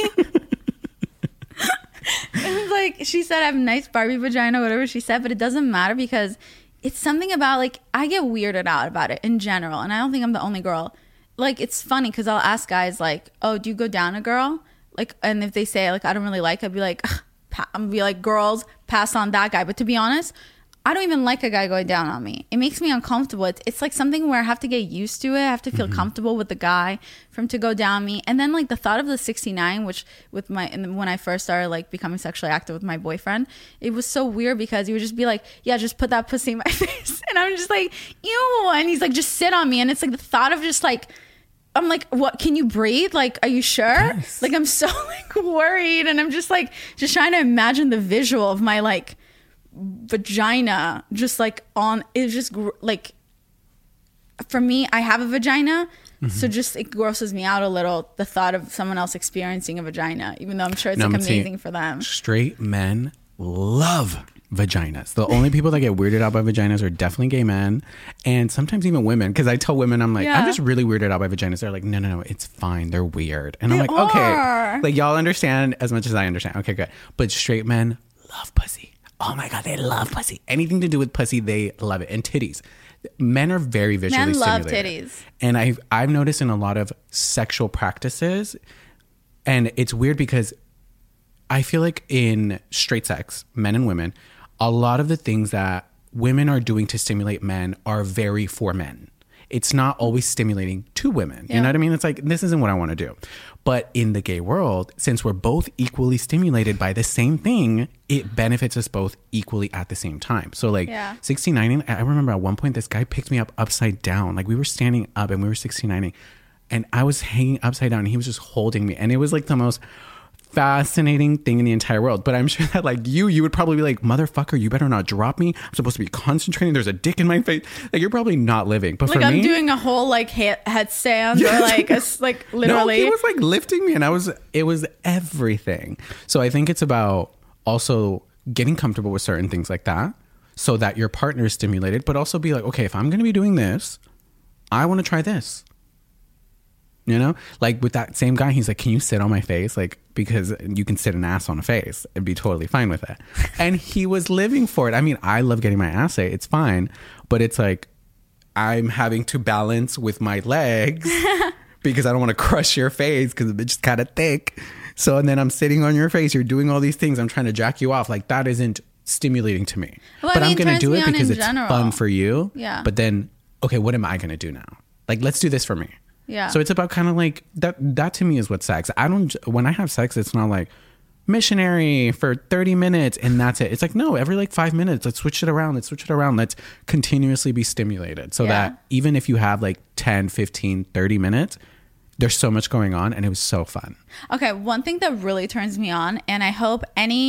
It was like she said I have a nice Barbie vagina, whatever she said, but it doesn't matter because it's something about like I get weirded out about it in general, and I don't think I'm the only girl. Like it's funny because I'll ask guys like, "Oh, do you go down a girl?" Like, and if they say like I don't really like, I'd be like, girls, pass on that guy. But to be honest, I don't even like a guy going down on me. It makes me uncomfortable. It's like something where I have to get used to it. I have to feel comfortable with the guy for him to go down me. And then like the thought of the 69, which when I first started like becoming sexually active with my boyfriend, it was so weird because he would just be like, yeah, just put that pussy in my face. And I'm just like, ew. And he's like, just sit on me. And it's like the thought of just like, I'm like, what? Can you breathe? Like, are you sure? Yes. Like, I'm so like worried. And I'm just like, just trying to imagine the visual of my like, vagina just like on it's just like for me I have a vagina, so just it grosses me out a little, the thought of someone else experiencing a vagina, even though I'm sure it's like amazing for them. Straight men love vaginas. The only people that get weirded out by vaginas are definitely gay men, and sometimes even women, because I tell women, I'm like, I'm just really weirded out by vaginas. They're like, no, it's fine, they're weird. And I'm like, okay, like y'all understand as much as I understand. Okay, good. But straight men love pussy. Oh my God, they love pussy. Anything to do with pussy, they love it. And titties. Men are very visually stimulated. Men love titties. And I've noticed in a lot of sexual practices, and it's weird because I feel like in straight sex, men and women, a lot of the things that women are doing to stimulate men are very for men. It's not always stimulating to women. You know what I mean? It's like, this isn't what I want to do. But in the gay world, since we're both equally stimulated by the same thing, it benefits us both equally at the same time. So like 69ing, I remember at one point, this guy picked me up upside down. Like we were standing up and we were 69ing and I was hanging upside down and he was just holding me. And it was like the most fascinating thing in the entire world. But I'm sure that like you would probably be like, motherfucker, you better not drop me. I'm supposed to be concentrating. There's a dick in my face. Like you're probably not living. But like for me, I'm doing a whole like headstand or like like literally. No, he was like lifting me and it was everything. So I think it's about also getting comfortable with certain things like that so that your partner is stimulated, but also be like, okay, if I'm going to be doing this, I want to try this. You know, like with that same guy, he's like, can you sit on my face? Like, because you can sit an ass on a face and be totally fine with it. And he was living for it. I mean, I love getting my ass ate. It's fine. But it's like, I'm having to balance with my legs because I don't want to crush your face because it's just kind of thick. So, and then I'm sitting on your face. You're doing all these things. I'm trying to jack you off. Like that isn't stimulating to me. Well, but I'm going to do it because it's fun for you. Yeah. But then, okay, what am I going to do now? Like, let's do this for me. Yeah. So it's about kind of like that to me is what sex. When I have sex, it's not like missionary for 30 minutes and that's it. It's like, no, every like 5 minutes, let's switch it around. Let's continuously be stimulated so that even if you have like 10, 15, 30 minutes, there's so much going on and it was so fun. Okay. One thing that really turns me on, and I hope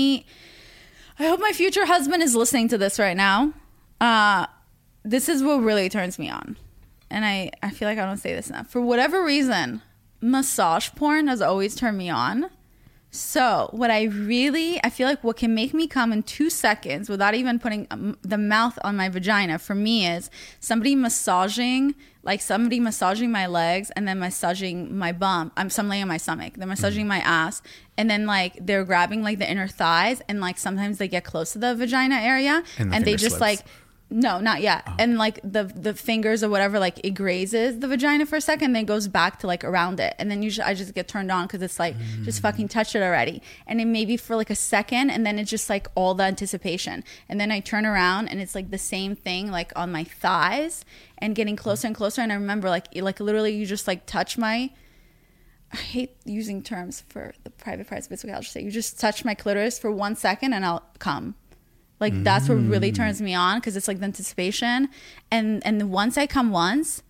my future husband is listening to this right now. This is what really turns me on. And I feel like I don't say this enough. For whatever reason, massage porn has always turned me on. So I feel like what can make me come in 2 seconds without even putting the mouth on my vagina for me is somebody massaging my legs and then massaging my bum. I'm laying on my stomach. They're massaging my ass. And then like they're grabbing like the inner thighs and like sometimes they get close to the vagina area and they just like No, not yet. Oh. And like the fingers or whatever, like it grazes the vagina for a second, then goes back to like around it, and then usually I just get turned on because it's like just fucking touch it already, and it may be for like a second, and then it's just like all the anticipation, and then I turn around and it's like the same thing like on my thighs and getting closer and closer, and I remember like literally you just like touch my. I hate using terms for the private parts, but I'll just say you just touch my clitoris for 1 second and I'll come. Like that's what really turns me on because it's like the anticipation, and once I come once,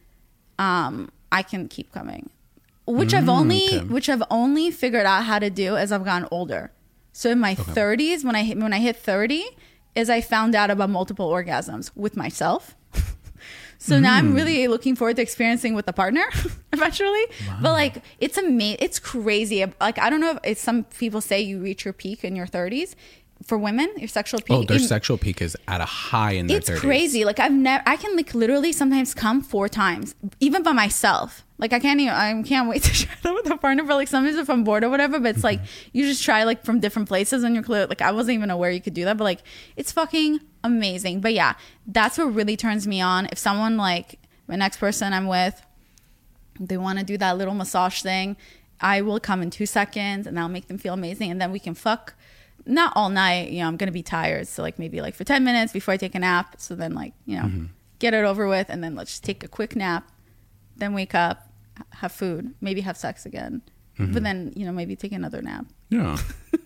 I can keep coming, which I've only figured out how to do as I've gotten older. So in my 30s, when I hit 30, is I found out about multiple orgasms with myself. So now I'm really looking forward to experiencing with a partner eventually. Wow. But like it's amazing, it's crazy. Like I don't know if some people say you reach your peak in your 30s. For women, your sexual peak. Oh, their sexual peek is at a high in their 30s. It's crazy. Like I can like literally sometimes come 4 times, even by myself. Like I can't wait to share that with a partner. But like sometimes if I'm bored or whatever, but it's like you just try like from different places and you're clear. Like I wasn't even aware you could do that, but like it's fucking amazing. But yeah, that's what really turns me on. If someone like my next person I'm with, they want to do that little massage thing, I will come in 2 seconds and I'll make them feel amazing, and then we can fuck. Not all night, you know, I'm going to be tired. So like maybe like for 10 minutes before I take a nap. So then like, you know, get it over with, and then let's just take a quick nap, then wake up, have food, maybe have sex again. But then, you know, maybe take another nap. Yeah.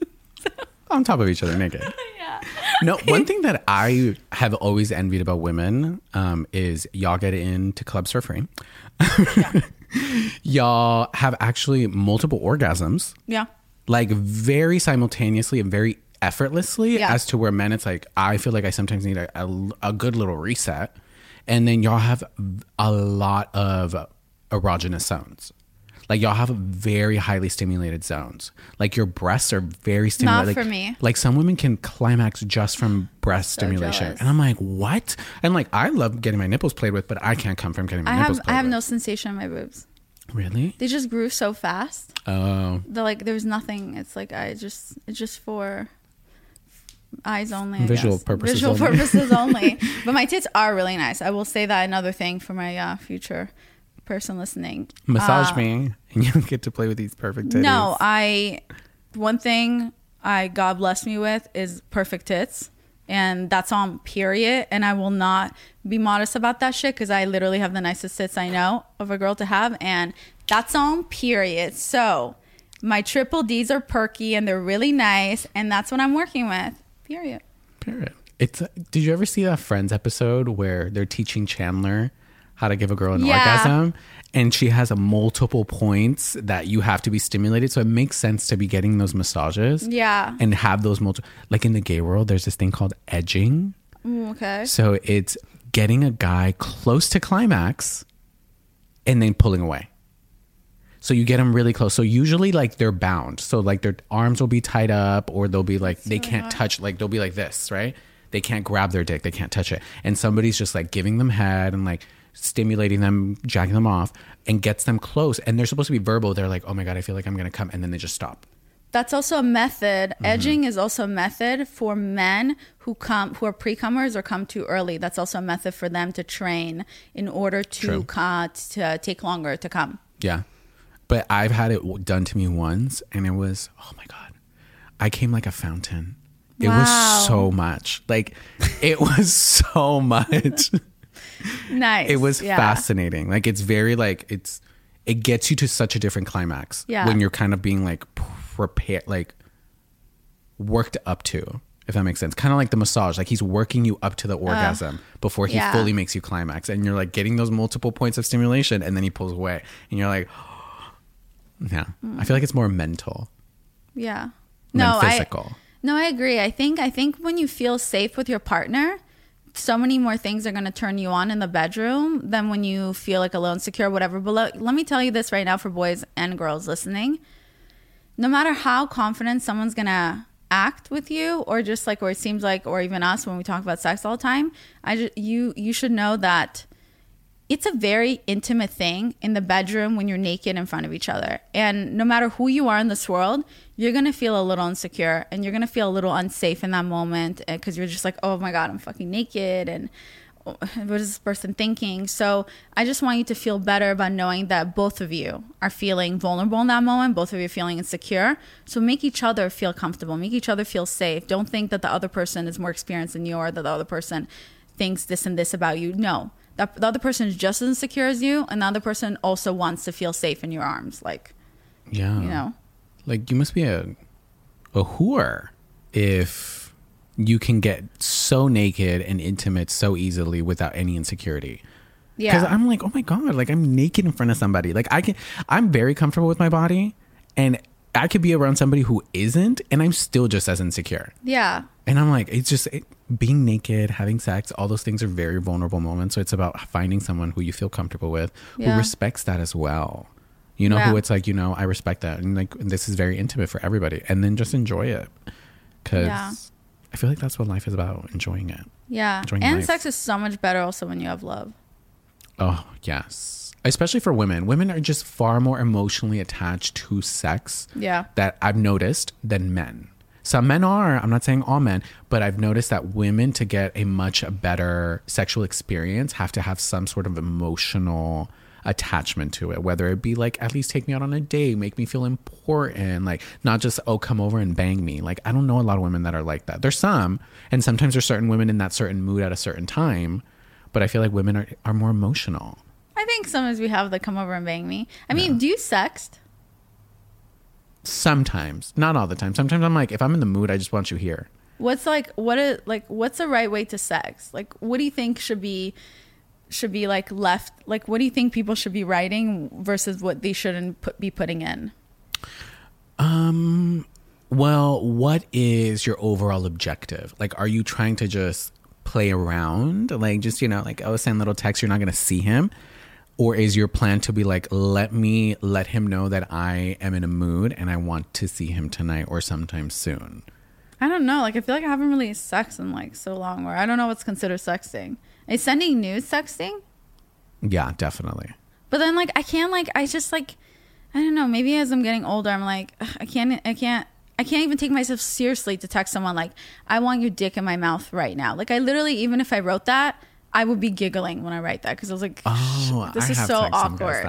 On top of each other naked. Yeah. No, one thing that I have always envied about women is y'all get into clubs for free. Yeah. Y'all have actually multiple orgasms. Yeah. Like very simultaneously and very effortlessly, as to where men, it's like, I feel like I sometimes need a good little reset. And then y'all have a lot of erogenous zones. Like y'all have very highly stimulated zones. Like your breasts are very stimulated. Not like, for me. Like some women can climax just from breast stimulation. Jealous. And I'm like, what? And like, I love getting my nipples played with, but I can't come from getting my nipples played with. I have no sensation in my boobs. Really? They just grew so fast. Oh. They're like, there's nothing. It's like, it's just for eyes only. Visual purposes Visual only. purposes only. But my tits are really nice. I will say that. Another thing for my future person listening. Massage me and you get to play with these perfect titties. No, one thing God blessed me with is perfect tits. And that's on period. And I will not be modest about that shit because I literally have the nicest tits I know of a girl to have. And that's on period. So my triple Ds are perky and they're really nice. And that's what I'm working with. Period. It's. Did you ever see that Friends episode where they're teaching Chandler how to give a girl an orgasm? And she has multiple points that you have to be stimulated. So it makes sense to be getting those massages. Yeah. And have those multiple. Like in the gay world, there's this thing called edging. Okay. So it's getting a guy close to climax and then pulling away. So you get them really close. So usually like they're bound. So like their arms will be tied up, or they'll be like, they can't touch, like they'll be like this, right? They can't grab their dick. They can't touch it. And somebody's just like giving them head and like stimulating them, jacking them off, and gets them close. And they're supposed to be verbal. They're like, oh my God, I feel like I'm going to come. And then they just stop. That's also a method. Edging is also a method for men who are pre-cummers or come too early. That's also a method for them to train in order to take longer to come. Yeah. But I've had it done to me once, and it was, oh my God, I came like a fountain. It was so much. Like, it was so much. Nice. It was fascinating. Like, it's very like, it gets you to such a different climax when you're kind of being like prepared, like worked up to, if that makes sense. Kind of like the massage. Like he's working you up to the orgasm before he fully makes you climax. And you're like getting those multiple points of stimulation, and then he pulls away. And you're like, yeah. I feel like it's more mental. Yeah. Than physical. I agree. I think when you feel safe with your partner, so many more things are going to turn you on in the bedroom than when you feel like alone, secure, whatever. But let me tell you this right now for boys and girls listening. No matter how confident someone's going to act with you, or just like, or it seems like, or even us when we talk about sex all the time, you should know that it's a very intimate thing in the bedroom when you're naked in front of each other. And no matter who you are in this world, you're going to feel a little insecure and you're going to feel a little unsafe in that moment because you're just like, oh my God, I'm fucking naked. And what is this person thinking? So I just want you to feel better about knowing that both of you are feeling vulnerable in that moment. Both of you are feeling insecure. So make each other feel comfortable. Make each other feel safe. Don't think that the other person is more experienced than you or that the other person thinks this and this about you. No. The other person is just as insecure as you, and the other person also wants to feel safe in your arms. Like, yeah, you know, like you must be a whore if you can get so naked and intimate so easily without any insecurity. Yeah, because I'm like, oh my God, like I'm naked in front of somebody. Like I'm very comfortable with my body, and I could be around somebody who isn't, and I'm still just as insecure. Yeah. And I'm like, it's just being naked, having sex, all those things are very vulnerable moments. So it's about finding someone who you feel comfortable with, who respects that as well. You know, who it's like, you know, I respect that. And like, this is very intimate for everybody. And then just enjoy it. Because I feel like that's what life is about, enjoying it. Yeah. Enjoying and life. sex is so much better also when you have love. Oh, yes. Especially for women. Women are just far more emotionally attached to sex that I've noticed than men. Some men are, I'm not saying all men, but I've noticed that women, to get a much better sexual experience, have to have some sort of emotional attachment to it, whether it be like, at least take me out on a date, make me feel important, like not just, oh, come over and bang me. Like, I don't know a lot of women that are like that. There's some, and sometimes there's certain women in that certain mood at a certain time, but I feel like women are more emotional. I think sometimes we have the come over and bang me. I mean, do you sext? Sometimes, not all the time. Sometimes I'm like, if I'm in the mood, I just want you here. What's the right way to sex? Like, what do you think should be like left? Like, what do you think people should be writing versus what they shouldn't be putting in? Well, what is your overall objective? Like, are you trying to just play around? Like, just, you know, like, oh, send little text, you're not going to see him? Or is your plan to be like, let him know that I am in a mood and I want to see him tonight or sometime soon? I don't know. Like, I feel like I haven't really sexted in like so long where I don't know what's considered sexting. Is sending nudes sexting? Yeah, definitely. But then like, I don't know. Maybe as I'm getting older, I'm like, I can't even take myself seriously to text someone like, I want your dick in my mouth right now. Like, I literally, even if I wrote that, I would be giggling when I write that because I was like, this is so awkward.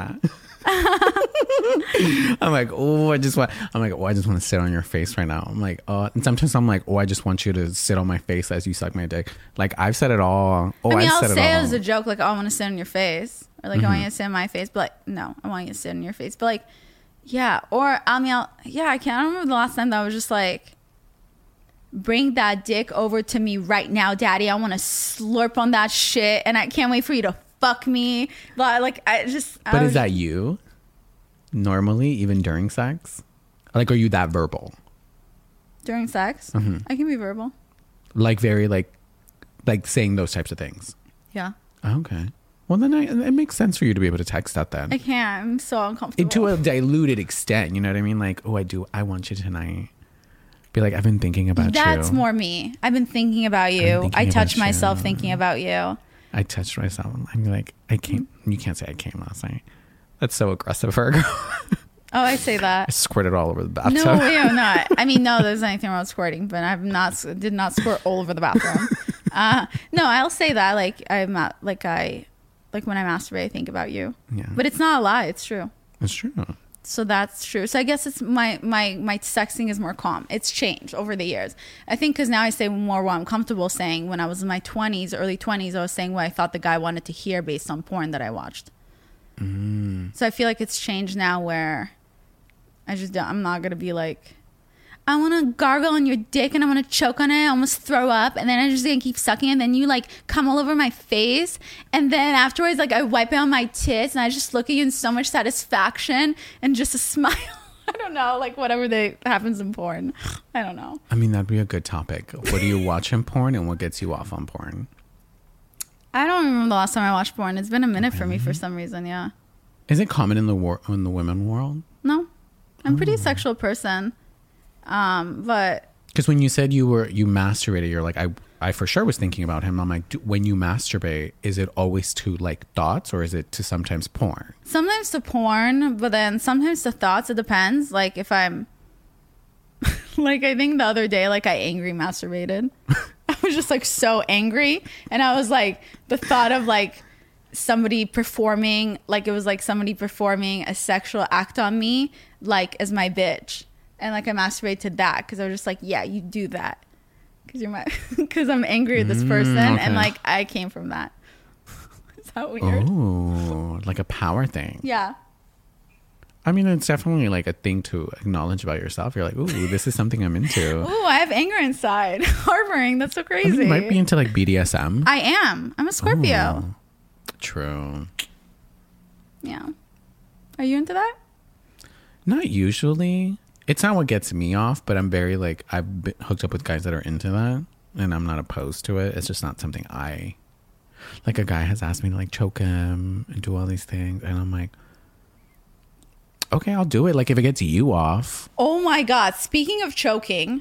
I'm like, oh, I just want to sit on your face right now. I'm like, and sometimes I'm like, oh, I just want you to sit on my face as you suck my dick. Like, I've said it all. I mean, I'll say it as a joke, like, oh, I want to sit on your face, or like, I want you to sit on my face, but like, no, I want you to sit on your face, but like, yeah. Or I mean, I can't remember the last time that I was just like, bring that dick over to me right now, daddy. I want to slurp on that shit and I can't wait for you to fuck me. Like, But is that you normally, even during sex? Like, are you that verbal during sex? I can be verbal, like very like saying those types of things. Yeah. Okay. Well, then it makes sense for you to be able to text that then. I can't. I'm so uncomfortable. To a diluted extent, you know what I mean? Like, oh, I want you tonight. Be like, I've been thinking about you. That's more me. I've been thinking about you. I touch myself thinking about you. I touched myself. I'm like, you can't say I came last night. That's so aggressive for a girl. Oh, I say that. I squirted all over the bathtub. No, I'm not. I mean, no, there's anything wrong with squirting, but did not squirt all over the bathroom. No, I'll say that. Like, I'm not, like when I masturbate, I think about you. Yeah. But it's not a lie. It's true. It's true. So that's true. So I guess it's my sexting is more calm. It's changed over the years. I think because now I say more what I'm comfortable saying. When I was in my 20s, early 20s, I was saying what I thought the guy wanted to hear based on porn that I watched. So I feel like it's changed now where I'm not going to be like, I want to gargle on your dick and I want to choke on it. I almost throw up. And then I'm just going to keep sucking. And then you like come all over my face. And then afterwards, like I wipe it on my tits and I just look at you in so much satisfaction and just a smile. I don't know, like whatever happens in porn. I don't know. I mean, that'd be a good topic. What do you watch in porn and what gets you off on porn? I don't remember the last time I watched porn. It's been a minute for me for some reason. Yeah. Is it common in the women world? No, I'm a pretty sexual person. But because when you said you masturbated, you're like, I for sure was thinking about him. I'm like, when you masturbate, is it always to like thoughts or is it to sometimes porn? Sometimes to porn, but then sometimes to thoughts. It depends. Like if I'm like, I think the other day, like I angry masturbated. I was just like so angry. And I was like, the thought of like somebody performing, like it was like somebody performing a sexual act on me, like as my bitch. And like I masturbated to that because I was just like, yeah, you do that. Because I'm angry at this person. Okay. And like I came from that. Is that weird? Oh, like a power thing. Yeah. I mean, it's definitely like a thing to acknowledge about yourself. You're like, ooh, this is something I'm into. Ooh, I have anger inside. Harboring. That's so crazy. I mean, you might be into like BDSM. I am. I'm a Scorpio. Ooh, true. Yeah. Are you into that? Not usually. It's not what gets me off, but I'm very like, I've been hooked up with guys that are into that and I'm not opposed to it. It's just not something like a guy has asked me to like choke him and do all these things. And I'm like, okay, I'll do it. Like if it gets you off. Oh my God. Speaking of choking,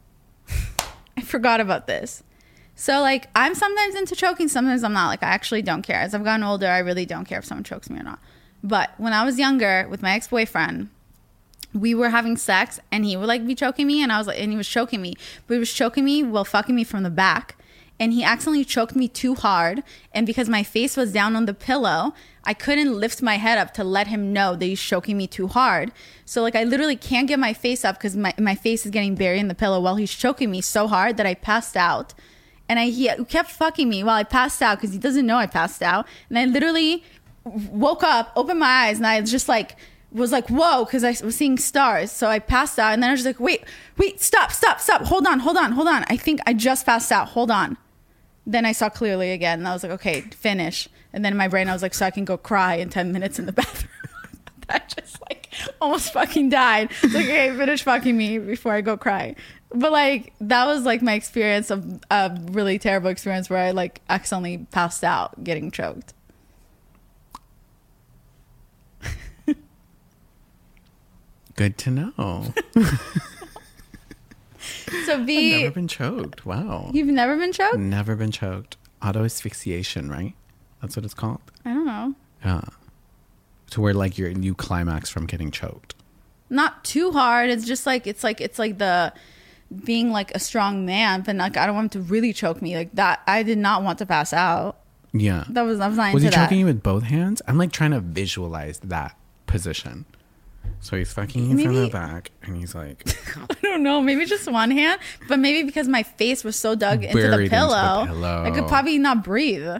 I forgot about this. So like I'm sometimes into choking, sometimes I'm not. Like I actually don't care. As I've gotten older, I really don't care if someone chokes me or not. But when I was younger with my ex-boyfriend, we were having sex and he would like be choking me and I was like, and he was choking me, but he was choking me while fucking me from the back. And he accidentally choked me too hard. And because my face was down on the pillow, I couldn't lift my head up to let him know that he's choking me too hard. So like I literally can't get my face up because my face is getting buried in the pillow while he's choking me so hard that I passed out. And he kept fucking me while I passed out because he doesn't know I passed out. And I literally woke up, opened my eyes, and I just like was like, whoa, because I was seeing stars. So I passed out and then I was just like, wait, stop. Hold on. I think I just passed out. Hold on. Then I saw clearly again and I was like, okay, finish. And then in my brain, I was like, so I can go cry in 10 minutes in the bathroom. I just like almost fucking died. It's like, okay, finish fucking me before I go cry. But like, that was like my experience of a really terrible experience where I like accidentally passed out getting choked. Good to know. So I've never been choked. Wow. You've never been choked? Never been choked. Auto asphyxiation, right? That's what it's called. I don't know. Yeah. To where like you climax from getting choked. Not too hard. It's just like it's like the being like a strong man, but like I don't want him to really choke me like that. I did not want to pass out. Yeah. I was not into that. Was he choking you with both hands? I'm like trying to visualize that position. So he's fucking you from the back and he's like, I don't know, maybe just one hand, but maybe because my face was so dug into the pillow, I could probably not breathe.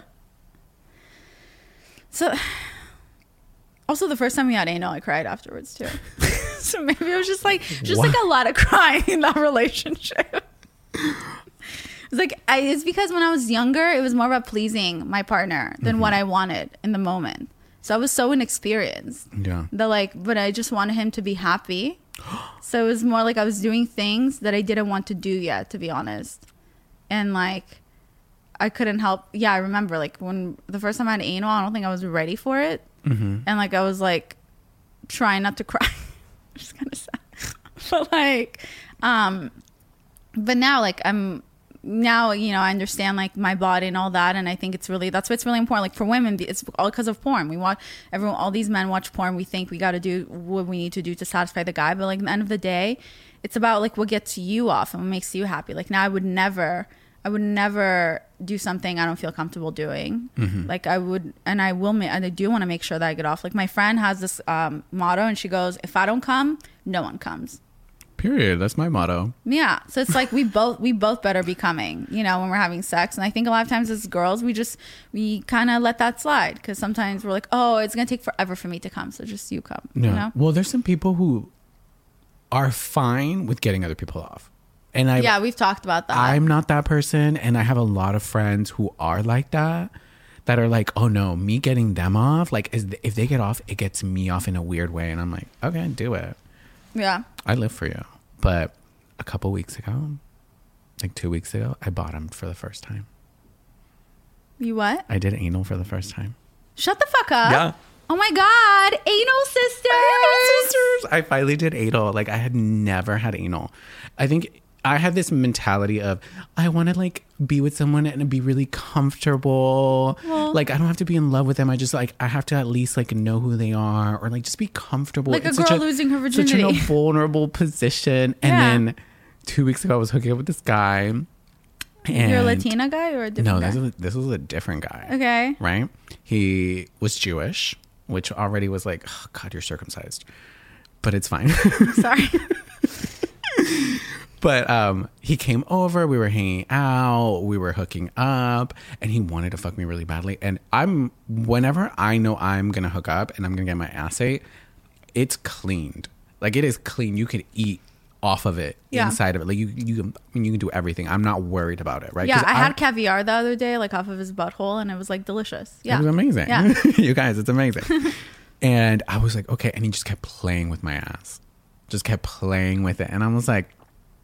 So also the first time we had anal, I cried afterwards too. So maybe it was just like a lot of crying in that relationship. It's like it's because when I was younger, it was more about pleasing my partner than what I wanted in the moment. So I was so inexperienced. Yeah. But I just wanted him to be happy. So it was more like I was doing things that I didn't want to do yet, to be honest. And like, I couldn't help. Yeah, I remember like when the first time I had anal, I don't think I was ready for it. Mm-hmm. And like, I was like trying not to cry. Which is kind of sad. But like, but now like now, you know, I understand like my body and all that. And I think that's why it's really important. Like for women, it's all because of porn. We watch all these men watch porn. We think we got to do what we need to do to satisfy the guy. But like at the end of the day, it's about like what gets you off and what makes you happy. Like now I would never do something I don't feel comfortable doing. Mm-hmm. Like I would, and I will, and I do want to make sure that I get off. Like my friend has this motto and she goes, if I don't come, no one comes. Period. That's my motto. Yeah. So it's like we both better be coming, you know, when we're having sex. And I think a lot of times as girls, we kind of let that slide because sometimes we're like, oh, it's going to take forever for me to come. So just you come. Yeah. You know? Well, there's some people who are fine with getting other people off. And we've talked about that. I'm not that person. And I have a lot of friends who are like that are like, oh no, me getting them off. Like if they get off, it gets me off in a weird way. And I'm like, okay, do it. Yeah. I live for you. But a couple weeks ago, like 2 weeks ago, I bottomed for the first time. You what? I did anal for the first time. Shut the fuck up. Yeah. Oh my God. Anal sisters. Anal sisters. I finally did anal. Like I had never had anal. I think I had this mentality of I want to like be with someone and be really comfortable. Well, like I don't have to be in love with them. I just like I have to at least like know who they are or like just be comfortable. like It's a girl such losing her such virginity. a vulnerable position. And Yeah. then 2 weeks ago I was hooking up with this guy. And You're a Latina guy or a different no, guy? this was a different guy. Okay. Right? He was Jewish, which already was like, oh, God, you're circumcised. But it's fine. Sorry. But he came over, we were hanging out, we were hooking up, and he wanted to fuck me really badly. And whenever I know I'm gonna hook up and I'm gonna get my ass ate, it's cleaned. Like it is clean. You could eat off of it, Yeah. inside of it. Like you can do everything. I'm not worried about it, right? Yeah, 'Cause I had caviar the other day, like off of his butthole, and it was like delicious. Yeah. It was amazing. Yeah. You guys, it's amazing. And I was like, okay. And he just kept playing with my ass. Just kept playing with it. And I was like,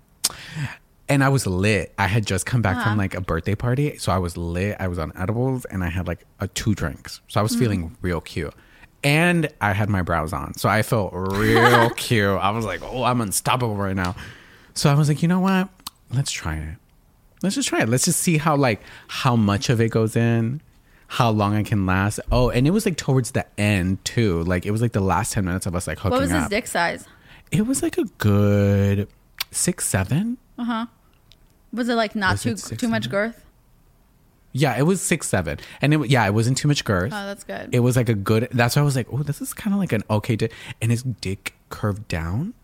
and I was lit. I had just come back from like a birthday party. So I was lit. I was on edibles and I had like 2 drinks. So I was feeling real cute. And I had my brows on. So I felt real cute. I was like, oh, I'm unstoppable right now. So I was like, you know what? Let's try it. Let's just try it. Let's just see how much of it goes in, how long I can last. Oh, and it was like towards the end too. Like it was like the last 10 minutes of us like hooking up. What was his dick size? It was like a good 6, 7. Was it like not Was it too much 6'7"? girth? Yeah, it was 6, 7. And it wasn't too much girth. Oh, that's good. It was like a good, that's why I was like, oh, this is kind of like an okay dick. And his dick curved down.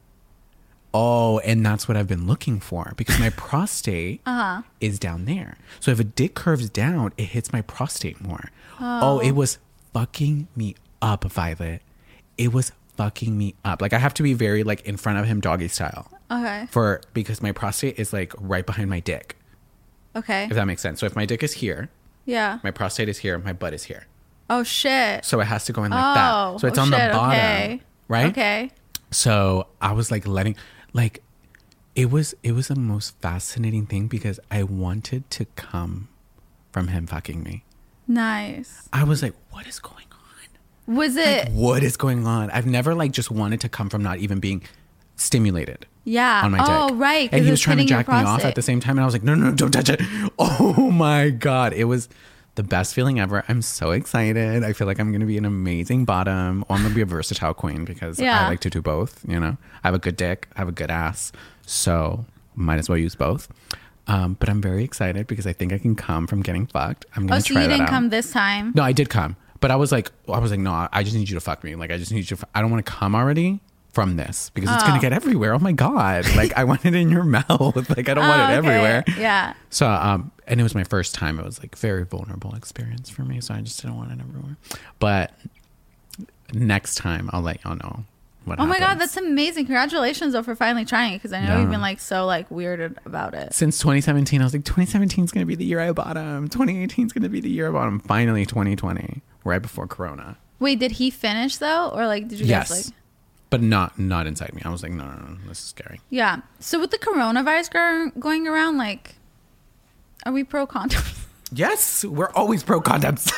Oh, and that's what I've been looking for because my prostate is down there. So if a dick curves down, it hits my prostate more. Oh, it was fucking me up, Violet. It was fucking me up. Like I have to be very like in front of him doggy style Okay. because my prostate is like right behind my dick, Okay. if that makes sense. So if my dick is here, Yeah. my prostate is here, my butt is here. Oh shit. So it has to go in like Oh. that. So it's on the shit, bottom, okay. right? Okay. So I was like it was the most fascinating thing because I wanted to come from him fucking me. Nice. I was like, what is going on? Was it? What is going on? I've never like just wanted to come from not even being stimulated Yeah. on my dick. Oh, right. 'cause And he was it's trying to hitting your jack me off prostate. at the same time. And I was like, no, don't touch it. Oh my God. It was the best feeling ever. I'm so excited. I feel like I'm going to be an amazing bottom. Or I'm going to be a versatile queen because Yeah. I like to do both. You know, I have a good dick. I have a good ass. So might as well use both. But I'm very excited because I think I can come from getting fucked. I'm Oh, going so to try you that didn't out. come this time? No, I did come. But I was like, no, I just need you to fuck me. Like, I just need you to, I don't want to come already from this because it's going to get everywhere. Oh my God. Like, I want it in your mouth. Like, I don't want it okay. everywhere. Yeah. So, and it was my first time. It was like very vulnerable experience for me. So I just didn't want it everywhere. But next time I'll let y'all know what Oh my God, happens. that's amazing. Congratulations though for finally trying it because I know Yeah. you've been like so like weirded about it. Since 2017, I was like, 2017 is going to be the year I bottom. 2018 is going to be the year I bottom. Finally, 2020, right before Corona. Wait, did he finish though? Or like did you Yes. guys like But not inside me. I was like, no, this is scary. Yeah. So with the coronavirus going around, like are we pro condoms? Yes, we're always pro condoms.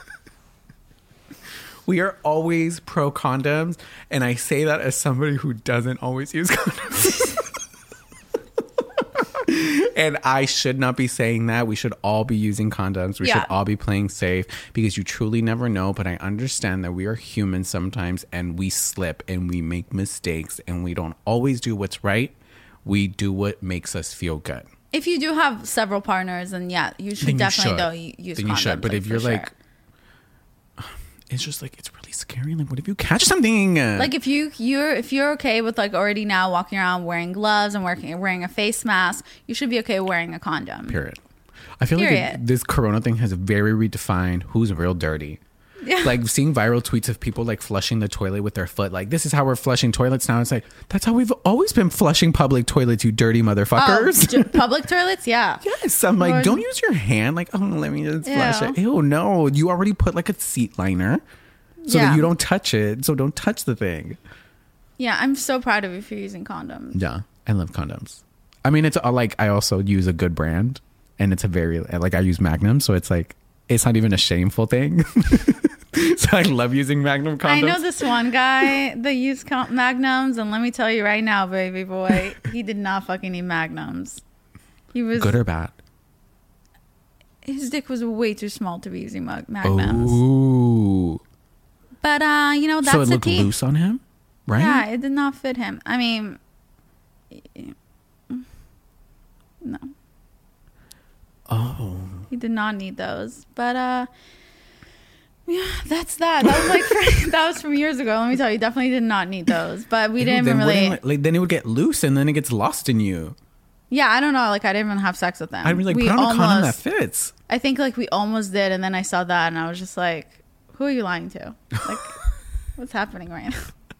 We are always pro condoms. And I say that as somebody who doesn't always use condoms. And I should not be saying that. We should all be using condoms. We Yeah. should all be playing safe because you truly never know. But I understand that we are human sometimes and we slip and we make mistakes and we don't always do what's right. We do what makes us feel good. If you do have several partners, then yeah, you should Then you definitely should. though use Then condoms. you should. But like, if for you're sure. like, it's just like it's really scary. Like, what if you catch something? Like if you're okay with like already now walking around wearing gloves and wearing a face mask, you should be okay wearing a condom. Period. I feel like Period. this Corona thing has very redefined who's real dirty. Yeah. Like seeing viral tweets of people like flushing the toilet with their foot. Like, this is how we're flushing toilets now. It's like, that's how we've always been flushing public toilets, you dirty motherfuckers. Oh, public toilets, yeah. Yes, I'm like, Lord. don't use your hand. Like, oh, let me just flush Ew. it. Ew, no. You already put like a seat liner so Yeah. that you don't touch it. So don't touch the thing. Yeah, I'm so proud of you for using condoms. Yeah, I love condoms. I mean, it's like I also use a good brand, and it's a very like I use Magnum, so it's like it's not even a shameful thing. So I love using Magnum condoms. I know this one guy that used Magnums, and let me tell you right now, baby boy, he did not fucking need Magnums. He was good or bad. His dick was way too small to be using Magnums. Ooh. But that's so it the looked tea. loose on him, right? Yeah, it did not fit him. I mean, no. Oh. He did not need those. But yeah, that's that. That was like that was from years ago. Let me tell you, definitely did not need those. But we didn't even really. Then it would get loose, and then it gets lost in you. Yeah, I don't know. Like I didn't even have sex with them. I'd be like, put on a condom that fits. I think like we almost did, and then I saw that, and I was just like, "Who are you lying to? Like, what's happening right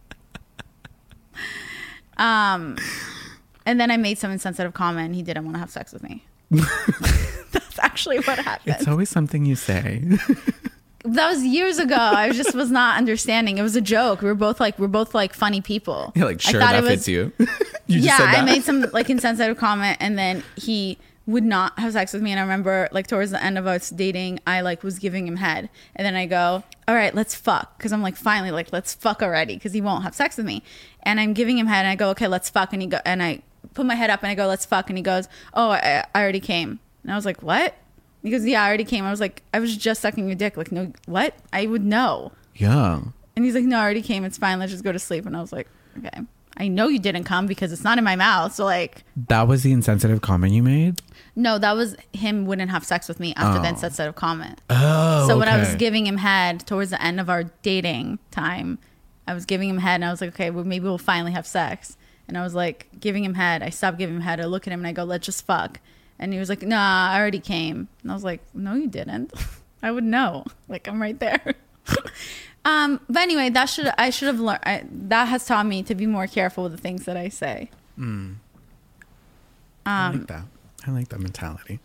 now?" And then I made some insensitive comment, and he didn't want to have sex with me. That's actually what happened. It's always something you say. That was years ago. I just was not understanding. It was a joke. We're both like funny people. You're like, sure, that fits you. You just said that. I made some like insensitive comment, and then he would not have sex with me. And I remember like towards the end of us dating, I like was giving him head, and then I go, all right, let's fuck, because I'm like, finally, like, let's fuck already, because he won't have sex with me. And I'm giving him head, and I go, okay, let's fuck. And I put my head up, and I go, let's fuck. And he goes, oh, I already came. And I was like, what? He goes, yeah, I already came. I was like, I was just sucking your dick. Like, no, what? I would know. Yeah. And he's like, no, I already came. It's fine. Let's just go to sleep. And I was like, okay. I know you didn't come because it's not in my mouth. So like. That was the insensitive comment you made? No, that was him wouldn't have sex with me after the insensitive comment. Oh, so when I was giving him head towards the end of our dating time, I was giving him head, and I was like, okay, well, maybe we'll finally have sex. And I was like giving him head. I stopped giving him head. I look at him and I go, let's just fuck. And he was like, nah, I already came. And I was like, no, you didn't. I would know. Like, I'm right there. But anyway, I should have learned. That has taught me to be more careful with the things that I say. I like that. I like that mentality.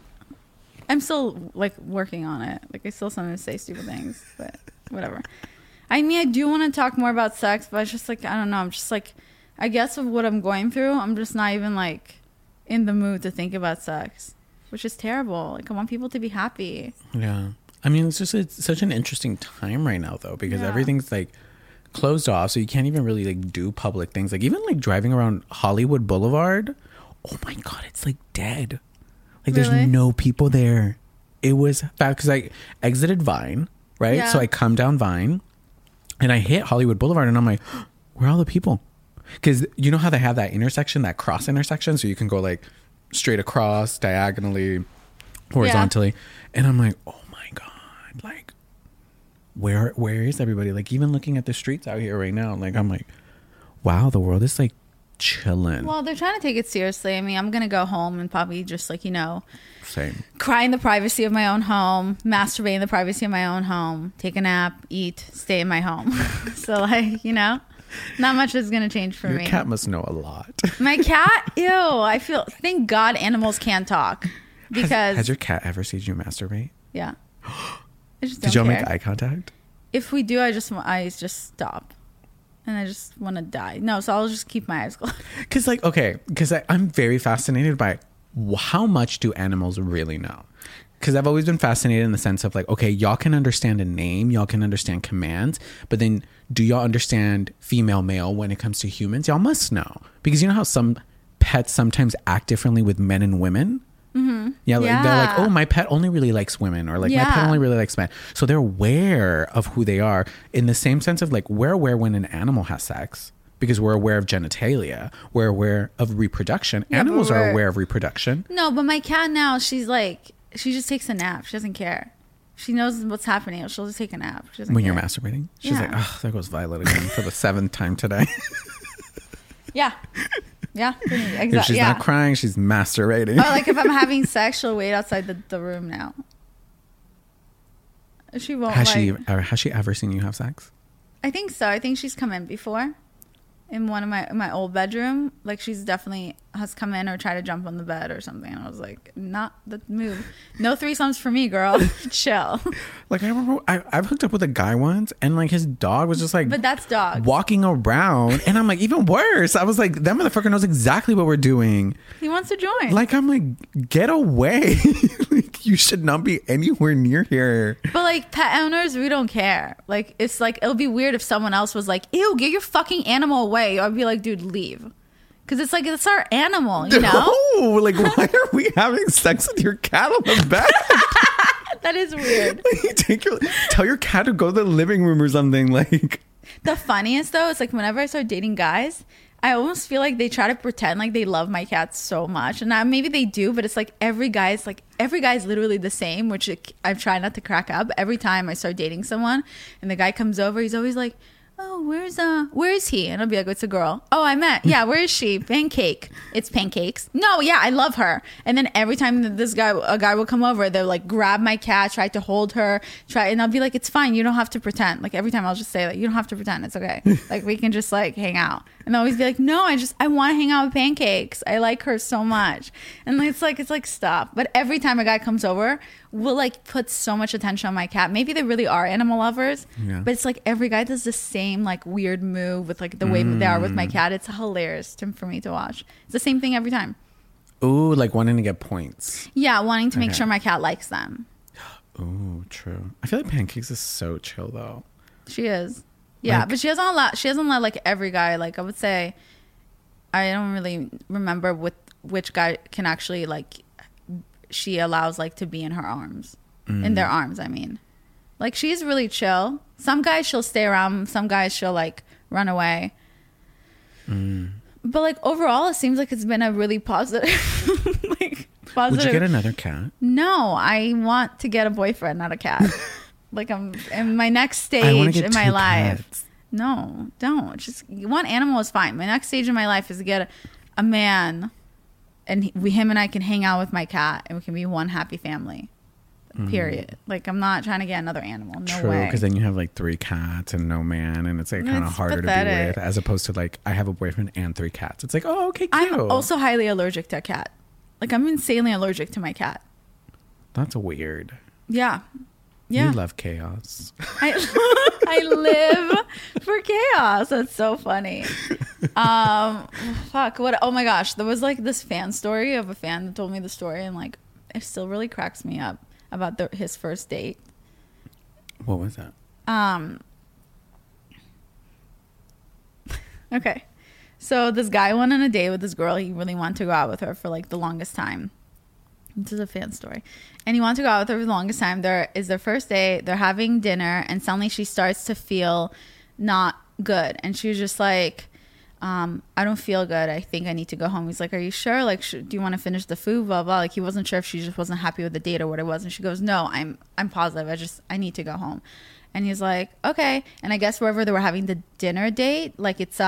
I'm still like working on it. Like I still sometimes say stupid things, but whatever. I mean, I do want to talk more about sex, but it's just like, I don't know. I'm just like, I guess of what I'm going through, I'm just not even like in the mood to think about sex, which is terrible. Like I want people to be happy. Yeah. I mean, it's such an interesting time right now though, because everything's like closed off. So you can't even really like do public things. Like even like driving around Hollywood Boulevard. Oh my God, it's like dead. Like Really? there's no people there. It was bad because I exited Vine, right? Yeah. So I come down Vine and I hit Hollywood Boulevard and I'm like, where are all the people? Because you know how they have that intersection, that cross intersection? So you can go like straight across, diagonally, horizontally. And I'm like, oh my God, like where is everybody? Like even looking at the streets out here right now, like I'm like, wow, the world is like chilling. Well, they're trying to take it seriously. I mean, I'm going to go home and probably just like, Same. cry in the privacy of my own home, masturbate in the privacy of my own home, take a nap, eat, stay in my home. So like, not much is going to change for Your me. cat must know a lot. My cat? Ew. Thank God animals can't talk. Because. Has your cat ever seen you masturbate? Yeah. I just Did don't y'all care. make eye contact? If we do, I just stop. And I just want to die. No, so I'll just keep my eyes closed. Because I'm very fascinated by how much do animals really know? Because I've always been fascinated in the sense of like, okay, y'all can understand a name, y'all can understand commands, but then do y'all understand female, male when it comes to humans? Y'all must know. Because you know how some pets sometimes act differently with men and women? Mm-hmm. Yeah, like, they're like, oh, my pet only really likes women, or like my pet only really likes men. So they're aware of who they are in the same sense of like we're aware when an animal has sex because we're aware of genitalia. We're aware of reproduction. Yeah, Animals are aware of reproduction. No, but my cat now, she just takes a nap. She doesn't care. She knows what's happening. She'll just take a nap. She doesn't When care. you're masturbating, she's Yeah. like, oh, there goes Violet again for the 7th time today. Yeah. Yeah. If Exactly. she's not crying, she's masturbating. Or like if I'm having sex, she'll wait outside the room now. She won't. Has she ever seen you have sex? I think so. I think she's come in before, in one of my old bedroom. Like she's definitely has come in or tried to jump on the bed or something. And I was like, not the move. No threesomes for me, girl. Chill. Like I remember I've hooked up with a guy once, and like his dog was just like, But that's dogs. walking around, and I'm like, even worse. I was like, that motherfucker knows exactly what we're doing. He wants to join. Like I'm like, get away. Like, You should not be anywhere near here. But like pet owners, we don't care. Like it's like it'll be weird if someone else was like, "Ew, get your fucking animal away." I'd be like, "Dude, leave," because it's like it's our animal, you know? No, like why are we having sex with your cat on the bed? That is weird. Tell your cat to go to the living room or something. Like The funniest though is like whenever I start dating guys, I almost feel like they try to pretend like they love my cat so much, and maybe they do, but it's like every guy's literally the same, which I try not to crack up. Every time I start dating someone, and the guy comes over, he's always like, "Oh, where is he?" And I'll be like, "It's a girl." "Oh, I met. Yeah, where is she?" "Pancake." "It's pancakes." "No, yeah, I love her." And then every time that a guy will come over, they'll like grab my cat, try to hold her, and I'll be like, "It's fine. You don't have to pretend." Like every time I'll just say like, "You don't have to pretend. It's okay. Like we can just like hang out." And they'll always be like, "No, I want to hang out with Pancakes. I like her so much." And it's like stop. But every time a guy comes over, we'll like put so much attention on my cat. Maybe they really are animal lovers, Yeah. but it's like every guy does the same like weird move with like the way they are with my cat. It's hilarious for me to watch. It's the same thing every time. ooh, like wanting to get points. Yeah, wanting to make Okay. sure my cat likes them. Ooh, true. I feel like Pancakes is so chill though. She is. Yeah, Like- but she doesn't let like every guy, like I would say, I don't really remember which guy can actually like she allows like to be in her arms. In their arms, I mean. Like she's really chill. Some guys she'll stay around, some guys she'll like run away. But like overall it seems like it's been a really positive positive. Would you get another cat? No, I want to get a boyfriend, not a cat. Like I'm in my next I wanna stage get in my two life. cats. No, don't. Just one animal is fine. My next stage in my life is to get a man, and him and I can hang out with my cat, and we can be one happy family. Period. Like I'm not trying to get another animal. No True, way. because then you have like 3 cats and no man, and it's like kind of It's harder to be pathetic. with, as opposed to like I have a boyfriend and 3 cats. It's like, oh, okay, cute. I'm also highly allergic to a cat. Like I'm insanely allergic to my cat. That's weird. Yeah. Yeah. You love chaos. I I live for chaos. That's so funny. Fuck. What? Oh my gosh. There was like this fan story of a fan that told me the story, and like it still really cracks me up about his first date. What was that? Okay. So this guy went on a date with this girl. He really wanted to go out with her for like the longest time. This is a fan story. And he wanted to go out with her for the longest time. There is their first date. They're having dinner, and suddenly she starts to feel not good. And she was just like, I don't feel good. I think I need to go home. He's like, "Are you sure? Like, do you want to finish the food?" Blah, blah. Like he wasn't sure if she just wasn't happy with the date or what it was. And she goes, "No, I'm positive. I need to go home." And he's like, "Okay." And I guess wherever they were having the dinner date, like it's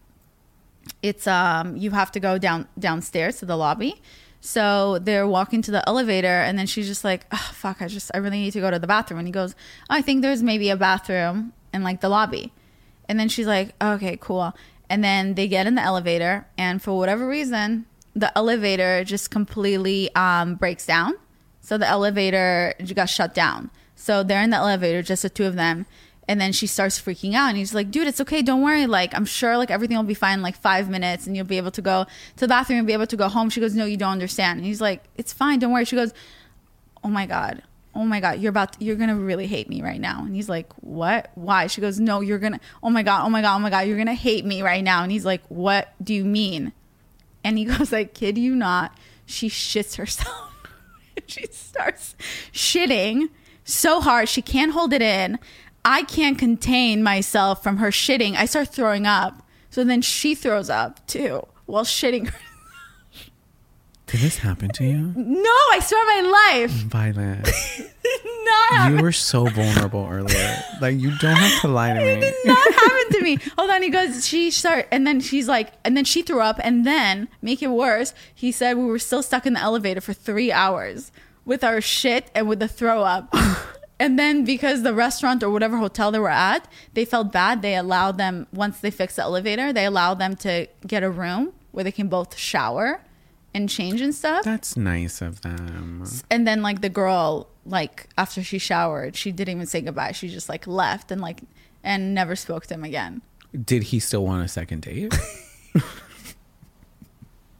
you have to go downstairs to the lobby. So they're walking to the elevator, and then she's just like, "Oh, fuck, I really need to go to the bathroom." And he goes, "Oh, I think there's maybe a bathroom in like the lobby." And then she's like, "Okay, cool." And then they get in the elevator, and for whatever reason, the elevator just completely breaks down. So the elevator got shut down. So they're in the elevator, just the two of them. And then she starts freaking out, and he's like, "Dude, it's okay. Don't worry. Like, I'm sure like everything will be fine in like 5 minutes, and you'll be able to go to the bathroom and be able to go home." She goes, "No, you don't understand." And he's like, "It's fine. Don't worry." She goes, oh my God, you're going to really hate me right now." And he's like, "What? Why?" She goes, "No, you're going to, oh my God, you're going to hate me right now." And he's like, "What do you mean?" And he goes, "I kid you not." She shits herself. She starts shitting so hard. She can't hold it in. I can't contain myself from her shitting. I start throwing up. So then she throws up too while shitting. Did this happen to you? No, I swear on my life. Violet, Not happen. you were so vulnerable earlier. Like, you don't have to lie to me. It did not happen to me. Hold on, he goes, and then she's like, and then she threw up, and then, make it worse, he said we were still stuck in the elevator for 3 hours with our shit and with the throw up. And then because the restaurant or whatever hotel they were at, they felt bad. They allowed them, once they fixed the elevator, they allowed them to get a room where they can both shower and change and stuff. That's nice of them. And then like the girl, like after she showered, she didn't even say goodbye. She just like left and never spoke to him again. Did he still want a second date? Because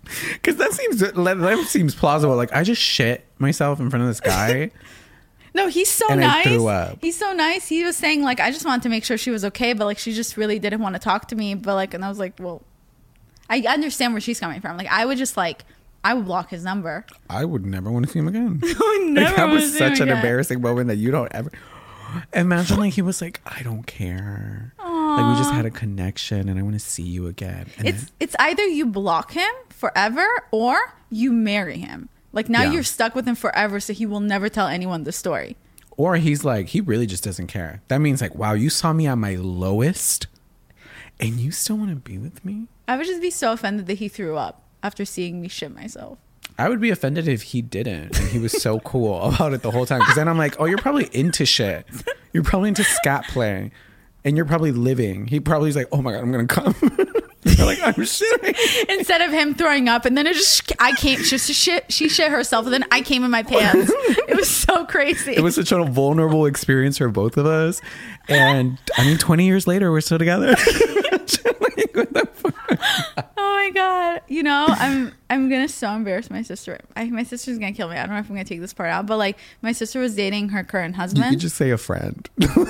Because that seems plausible. Like, I just shit myself in front of this guy. No, he's so And I nice. threw up. He's so nice. He was saying like, I just wanted to make sure she was okay, but like she just really didn't want to talk to me. But like, and I was like, well, I understand where she's coming from. Like, I would just like, I would block his number. I would never want to see him again. I would never Like, that want to was see him such an again. embarrassing moment that you don't ever. Imagine like he was like, I don't care. Like, we just had a connection and I want to see you again. And It's either you block him forever or you marry him. Like now Yeah. you're stuck with him forever, so he will never tell anyone the story. or he's like, he really just doesn't care. That means like, wow, you saw me at my lowest and you still want to be with me? I would just be so offended that he threw up after seeing me shit myself. I would be offended if he didn't and he was so cool about it the whole time. Because then I'm like, oh, you're probably into shit. You're probably into scat play. And you're probably living. He probably is like, oh my God, I'm going to come. You're like, I'm shitting. Instead of him throwing up, and then it just, I came, she shit herself, and then I came in my pants. It was so crazy. It was such a vulnerable experience for both of us. And I mean, 20 years later, we're still together. Like, what the fuck? Oh my God. You know, I'm gonna so embarrass my sister. My sister's gonna kill me. I don't know if I'm gonna take this part out, but like my sister was dating her current You husband. could just say a friend.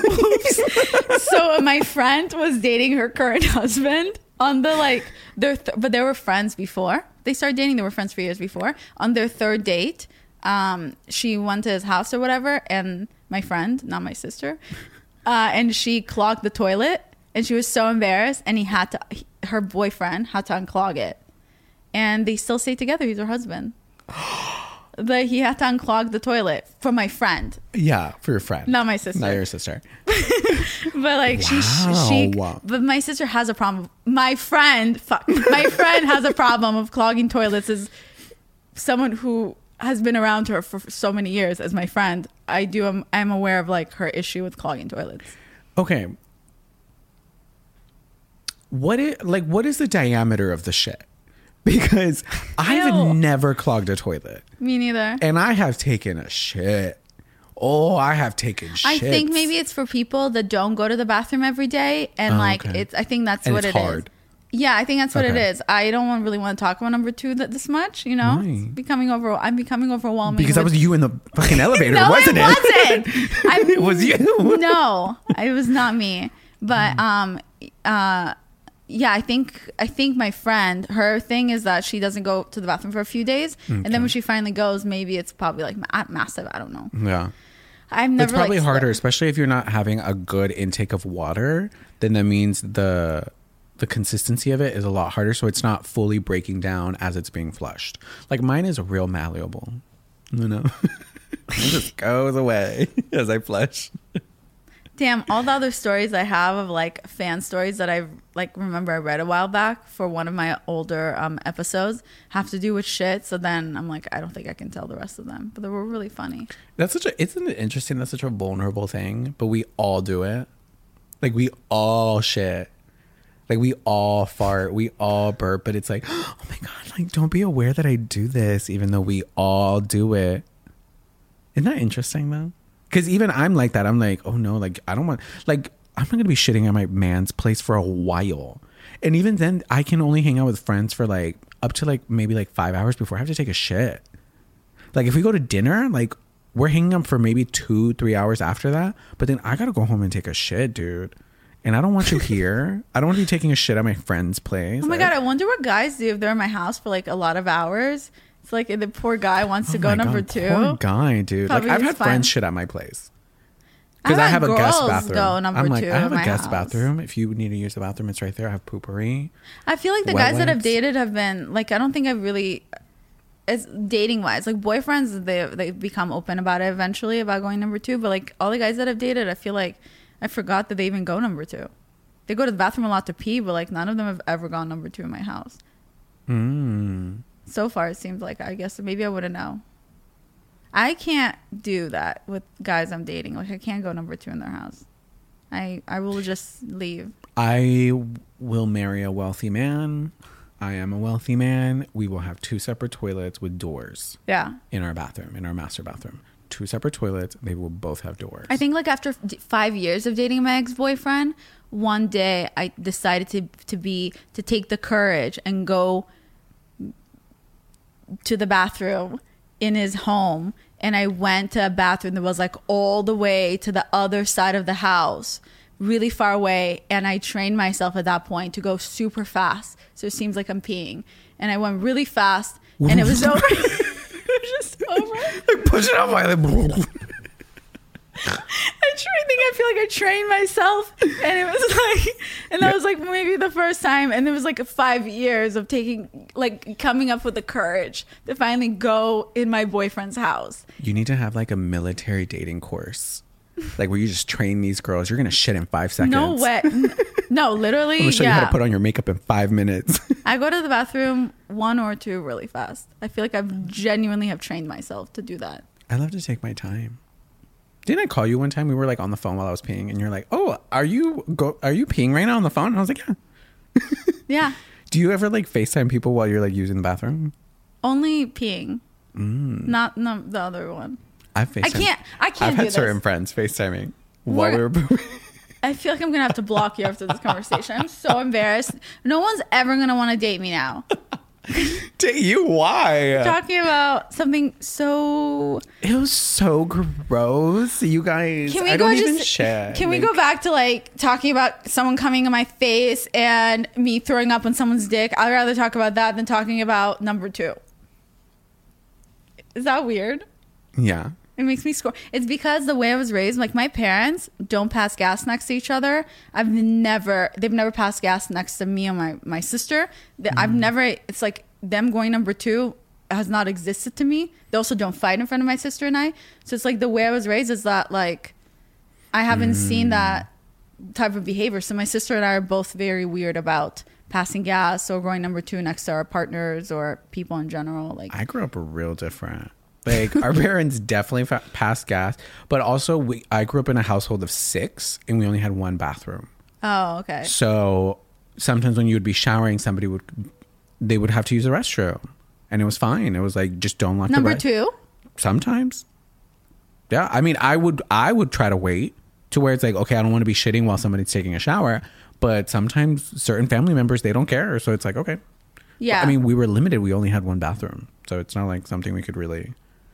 So my friend was dating her current husband on the like but they were friends before they started dating. They were friends for years before. On their third date, she went to his house or whatever, and my friend, not my sister, and she clogged the toilet, and she was so embarrassed, and her boyfriend had to unclog it, and they still stay together. He's her husband. But he had to unclog the toilet for my friend, Yeah, for your friend. not my sister. Not your sister. But like Wow. but my sister has a problem. My friend has a problem of clogging toilets. As someone who has been around her for so many years as my friend, I'm aware of like her issue with clogging toilets. Okay. What is the diameter of the shit? Because I've Ew. never clogged a toilet. Me neither. And I have taken a shit. Oh, I have taken shit. I think maybe it's for people that don't go to the bathroom every day, and Oh, like okay. I think that's And what it's it is. hard. Yeah, I think that's what it Okay. is. I don't really want to talk about number two this much. You know, Why? I'm becoming overwhelming. Because that with- was you in the fucking elevator, no, wasn't it? it wasn't. It was you. No, it was not me. But yeah, I think my friend, her thing is that she doesn't go to the bathroom for a few days, and then when she finally goes, maybe it's probably like massive. I don't know. Yeah. I've never. It's probably like, harder, especially if you're not having a good intake of water. Then that means the consistency of it is a lot harder, so it's not fully breaking down as it's being flushed. Like mine is real malleable, you know. It just goes away as I flush. Damn, all the other stories I have of like fan stories that I like remember I read a while back for one of my older episodes have to do with shit. So then I'm like, I don't think I can tell the rest of them, but they were really funny. Isn't it interesting? That's such a vulnerable thing, but we all do it. Like we all shit. Like we all fart, we all burp, but it's like, oh my God, like don't be aware that I do this, even though we all do it. Isn't that interesting though? Because even I'm like that. I'm like, oh no, like I don't want, like I'm not gonna be shitting at my man's place for a while, and even then, I can only hang out with friends for like up to like maybe like 5 hours before I have to take a shit. Like if we go to dinner, like we're hanging up for maybe 2-3 hours after that, but then I gotta go home and take a shit, dude. And I don't want you here. I don't want you taking a shit at my friend's place. Oh my God, I wonder what guys do if they're in my house for like a lot of hours. It's like the poor guy wants to go my number God, two. Poor guy, dude. Probably Like I've just had friends fine. shit at my place. I've Because I had have a guest girls bathroom. go number I'm like, two I have at a my guest house. bathroom. If you need to use the bathroom, it's right there. I have poopery. I feel like the Wet guys that I've wipes. dated have been like, I don't think I've really, as dating wise, like boyfriends, they become open about it eventually about going number two. But like all the guys that I've dated, I feel like I forgot that they even go number two. They go to the bathroom a lot to pee, but like none of them have ever gone number two in my house. So far, it seems like, I guess maybe I wouldn't know. I can't do that with guys I'm dating. Like I can't go number two in their house. I will just leave. I will marry a wealthy man. I am a wealthy man. We will have 2 separate toilets with doors Yeah. in our bathroom, in our master bathroom. 2 separate toilets. They will both have doors. I think like after 5 years of dating my ex-boyfriend, one day I decided to take the courage and go to the bathroom in his home, and I went to a bathroom that was like all the way to the other side of the house, really far away, and I trained myself at that point to go super fast, so it seems like I'm peeing, and I went really fast, and it was over. It was just over. Push it off my I feel like I trained myself, and it was like, and that was like maybe the first time, and there was like 5 years of coming up with the courage to finally go in my boyfriend's house. You need to have like a military dating course, like where you just train these girls. You're gonna shit in 5 seconds. No way. No, literally. I'm gonna show you how to put on your makeup in 5 minutes. I go to the bathroom 1 or 2 really fast. I feel like I've genuinely have trained myself to do that. I love to take my time. Didn't I call you one time? We were like on the phone while I was peeing, and you're like, "Oh, are you peeing right now on the phone?" And I was like, "Yeah." Yeah. Do you ever like FaceTime people while you're like using the bathroom? Only peeing. Not the other one. I FaceTime. I can't I've do had this. certain friends FaceTiming while we were pooping. I feel like I'm gonna have to block you after this conversation. I'm so embarrassed. No one's ever gonna want to date me now. Date you? Why? Talking about something so. It was so gross. You guys. Can we I go don't just? even share. Can we go back to like talking about someone coming in my face and me throwing up on someone's dick? I'd rather talk about that than talking about number 2. Is that weird? Yeah. It makes me score. It's because the way I was raised, like my parents don't pass gas next to each other. They've never passed gas next to me and my sister. I've never, it's like them going number 2 has not existed to me. They also don't fight in front of my sister and I. So it's like the way I was raised is that like, I haven't seen that type of behavior. So my sister and I are both very weird about passing gas or going number 2 next to our partners or people in general. Like I grew up real different. Like our parents definitely passed gas, but also I grew up in a household of 6 and we only had 1 bathroom. Oh, okay. So sometimes when you would be showering, they would have to use the restroom, and it was fine. It was like, just don't lock Number the 2? Sometimes. Yeah. I mean, I would try to wait to where it's like, okay, I don't want to be shitting while somebody's taking a shower, but sometimes certain family members, they don't care. So it's like, okay. Yeah. I mean, we were limited. We only had 1 bathroom. So it's not like something we could really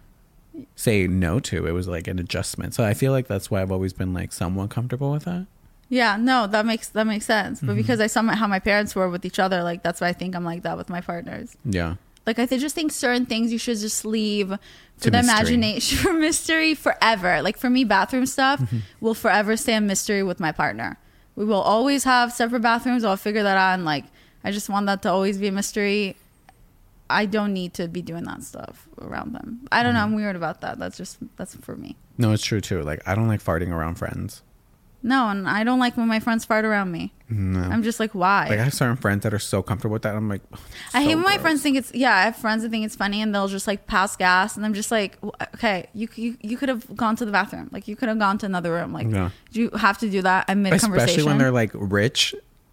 say no to. It was like an adjustment. So I feel like that's why I've always been like somewhat comfortable with that. Yeah, no, that makes sense. But because I saw how my parents were with each other, like that's why I think I'm like that with my partners. Yeah. Like I just think certain things you should just leave for To the mystery. imagination, for mystery forever. Like for me, bathroom stuff will forever stay a mystery with my partner. We will always have separate bathrooms. I'll figure that out. And like, I just want that to always be a mystery. I don't need to be doing that stuff around them. I don't know. I'm weird about that. That's for me. No, it's true too. Like, I don't like farting around friends. No, and I don't like when my friends fart around me. No. I'm just like, why? Like, I have certain friends that are so comfortable with that. I'm like, oh, I hate so when my gross. friends think it's, I have friends that think it's funny and they'll just like pass gas and I'm just like, okay, you could have gone to the bathroom. Like you could have gone to another room. Like, Yeah. do you have to do that? I'm mid-conversation. Especially when they're like rich.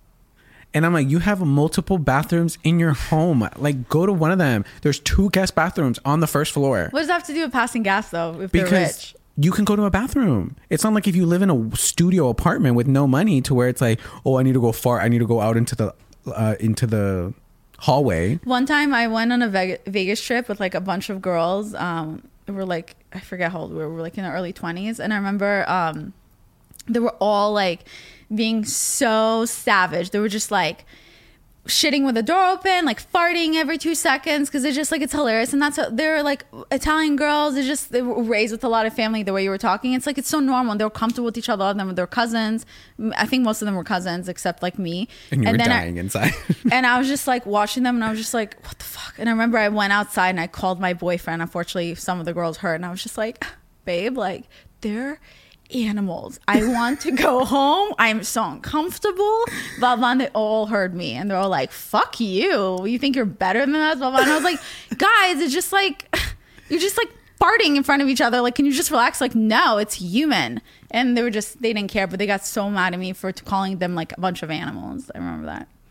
And I'm like, you have multiple bathrooms in your home. Like, go to one of them. There's 2 guest bathrooms on the first floor. What does that have to do with passing gas though if they're Because rich? you can go to a bathroom. It's not like if you live in a studio apartment with no money to where it's like, oh, I need to go fart. I need to go out into the hallway. One time I went on a Vegas trip with like a bunch of girls. We're like, I forget how old we were like in our early 20s. And I remember they were all like being so savage. They were just like shitting with the door open, like farting every 2 seconds because it's just like it's hilarious. And that's they're like Italian girls. They were raised with a lot of family. The way you were talking, it's like it's so normal. They were comfortable with each other. All of them were their cousins. I think most of them were cousins except like me. And you were then dying inside. And I was just like watching them and I was just like, what the fuck? And I remember I went outside and I called my boyfriend. Unfortunately, some of the girls heard and I was just like, babe, like they're animals. I want to go home. I'm so uncomfortable. Blah, blah. And they all heard me and they're all like, fuck you. You think you're better than us? Blah, blah. And I was like, guys, it's just like, you're just like farting in front of each other. Like, can you just relax? Like, no, it's human. And they didn't care, but they got so mad at me for calling them like a bunch of animals. I remember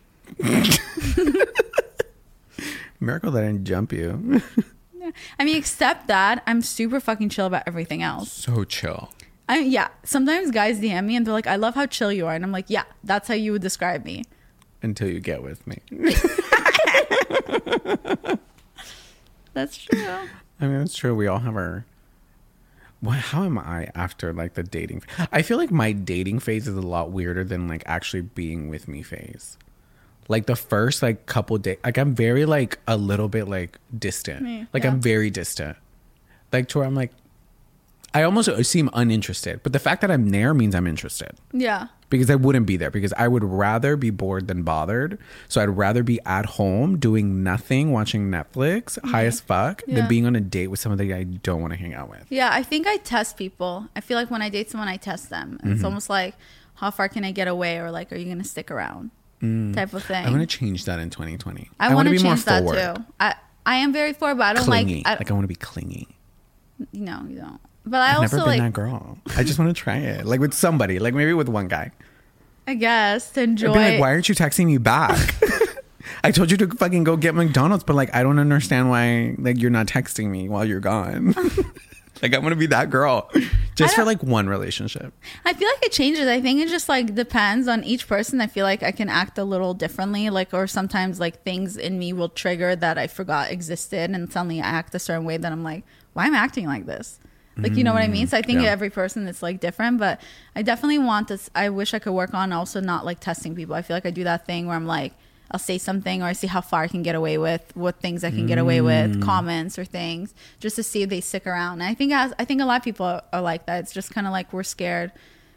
that. Miracle that I didn't jump you. I mean, except that I'm super fucking chill about everything else. So chill. Sometimes guys DM me and they're like, I love how chill you are. And I'm like, yeah, that's how you would describe me. Until you get with me. That's true. I mean, it's true. We all have our. What? How am I after like the dating? I feel like my dating phase is a lot weirder than like actually being with me phase. Like the first like couple days, like I'm very like a little bit like distant. Like I'm very distant. Like to where I'm like, I almost seem uninterested. But the fact that I'm there means I'm interested. Yeah. Because I wouldn't be there, because I would rather be bored than bothered. So I'd rather be at home doing nothing, watching Netflix, high as fuck, than being on a date with somebody I don't want to hang out with. Yeah, I think I test people. I feel like when I date someone, I test them. It's almost like, how far can I get away? Or like, are you going to stick around? Type of thing. I want to change that in 2020. I want to be change that forward. too. I am very forward, but I don't Clingy. like... I want to be clingy. No, you don't. But I I've also never been like... that girl. I just want to try it. Like with somebody. Like maybe with one guy. I guess, to enjoy... I'd be like, why aren't you texting me back? I told you to fucking go get McDonald's, but like I don't understand why like you're not texting me while you're gone. Like I want to be that girl. Just for like one relationship. I feel like it changes. I think it just like depends on each person. I feel like I can act a little differently, like, or sometimes like things in me will trigger that I forgot existed, and suddenly I act a certain way that I'm like, why am I acting like this? Like, you know what I mean? So I think every person is like different, but I definitely want this. I wish I could work on also not like testing people. I feel like I do that thing where I'm like, I'll say something or I see how far I can get away with, what things I can get away with, comments or things, just to see if they stick around. And I think a lot of people are like that. It's just kind of like we're scared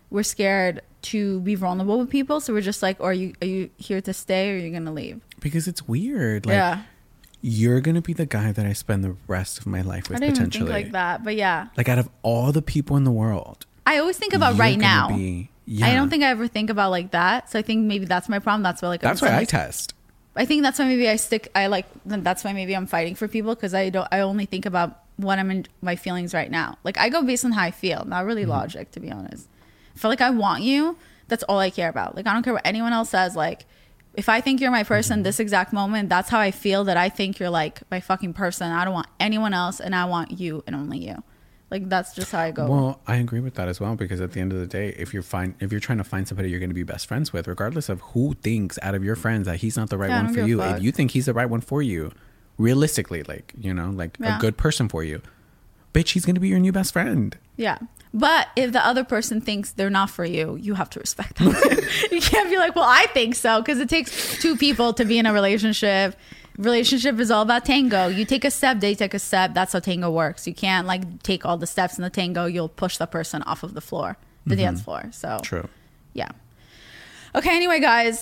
to be vulnerable with people. So we're just like, are you here to stay or are you going to leave? Because it's weird. Like, you're going to be the guy that I spend the rest of my life with, I didn't potentially. even think like that, but yeah. Like out of all the people in the world. I always think about right now. Yeah. I don't think I ever think about like that. So I think maybe that's my problem. That's why like that's why I test. I think that's why maybe that's why maybe I'm fighting for people, because I only think about what I'm in my feelings right now. Like I go based on how I feel, not really logic, to be honest. I feel like I want you. That's all I care about. Like I don't care what anyone else says. Like if I think you're my person this exact moment, that's how I feel, that I think you're like my fucking person. I don't want anyone else, and I want you and only you. Like that's just how I go. Well, I agree with that as well, because at the end of the day, if you're trying to find somebody you're going to be best friends with, regardless of who thinks out of your friends that he's not the right one for you, if you think he's the right one for you, realistically, like, you know, like a good person for you, bitch, he's going to be your new best friend. Yeah. But if the other person thinks they're not for you, you have to respect them. You can't be like, well, I think so, because it takes two people to be in a relationship. Relationship is all about tango. You take a step, they take a step. That's how tango works. You can't like take all the steps in the tango. You'll push the person off of the floor, the dance floor. So true. Yeah. Okay. Anyway, guys,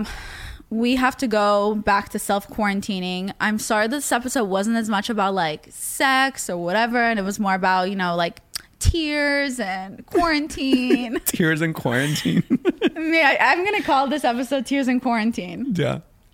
we have to go back to self-quarantining. I'm sorry this episode wasn't as much about like sex or whatever, and it was more about, you know, like tears and quarantine. Tears and quarantine. Yeah, I'm gonna call this episode Tears and Quarantine. Yeah.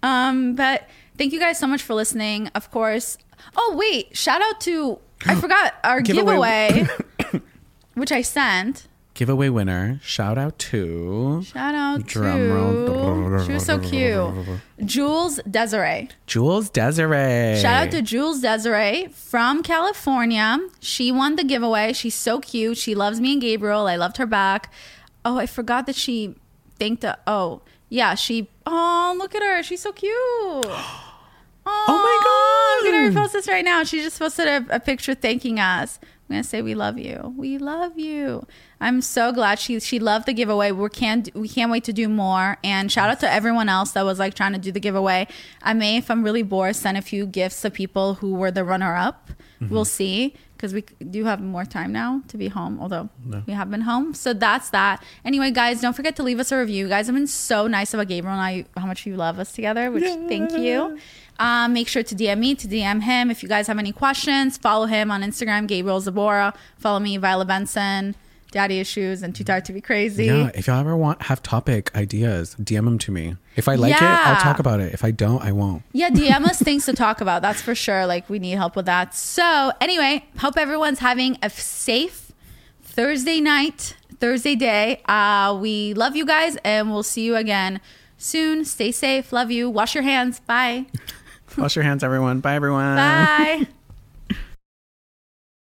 But thank you guys so much for listening. Of course. Oh wait, shout out to, I forgot our giveaway which I sent. Giveaway winner. Shout out to drum roll. She was so cute. Jules Desiree. Jules Desiree. Shout out to Jules Desiree from California. She won the giveaway. She's so cute. She loves me and Gabriel. I loved her back. Oh, I forgot that she thanked oh look at her. She's so cute. Oh my God. I'm gonna repost this right now. She just posted a picture thanking us. I'm gonna say we love you. We love you. I'm so glad she loved the giveaway. We can't wait to do more. And shout out to everyone else that was like trying to do the giveaway. I may, if I'm really bored, send a few gifts to people who were the runner-up. We'll see, because we do have more time now to be home, although we have been home. So that's that. Anyway, guys, don't forget to leave us a review. You guys have been so nice about Gabriel and I, how much you love us together, which thank you. Make sure to DM me, to DM him. If you guys have any questions, follow him on Instagram, Gabriel Zabora. Follow me, Viola Benson, Daddy Issues, and Too Tired to Be Crazy. Yeah, if y'all ever have topic ideas, DM them to me. If I like it, I'll talk about it. If I don't, I won't. Yeah, DM us things to talk about. That's for sure. Like, we need help with that. So anyway, hope everyone's having a safe Thursday day. We love you guys, and we'll see you again soon. Stay safe. Love you. Wash your hands. Bye. Wash your hands, everyone. Bye, everyone. Bye.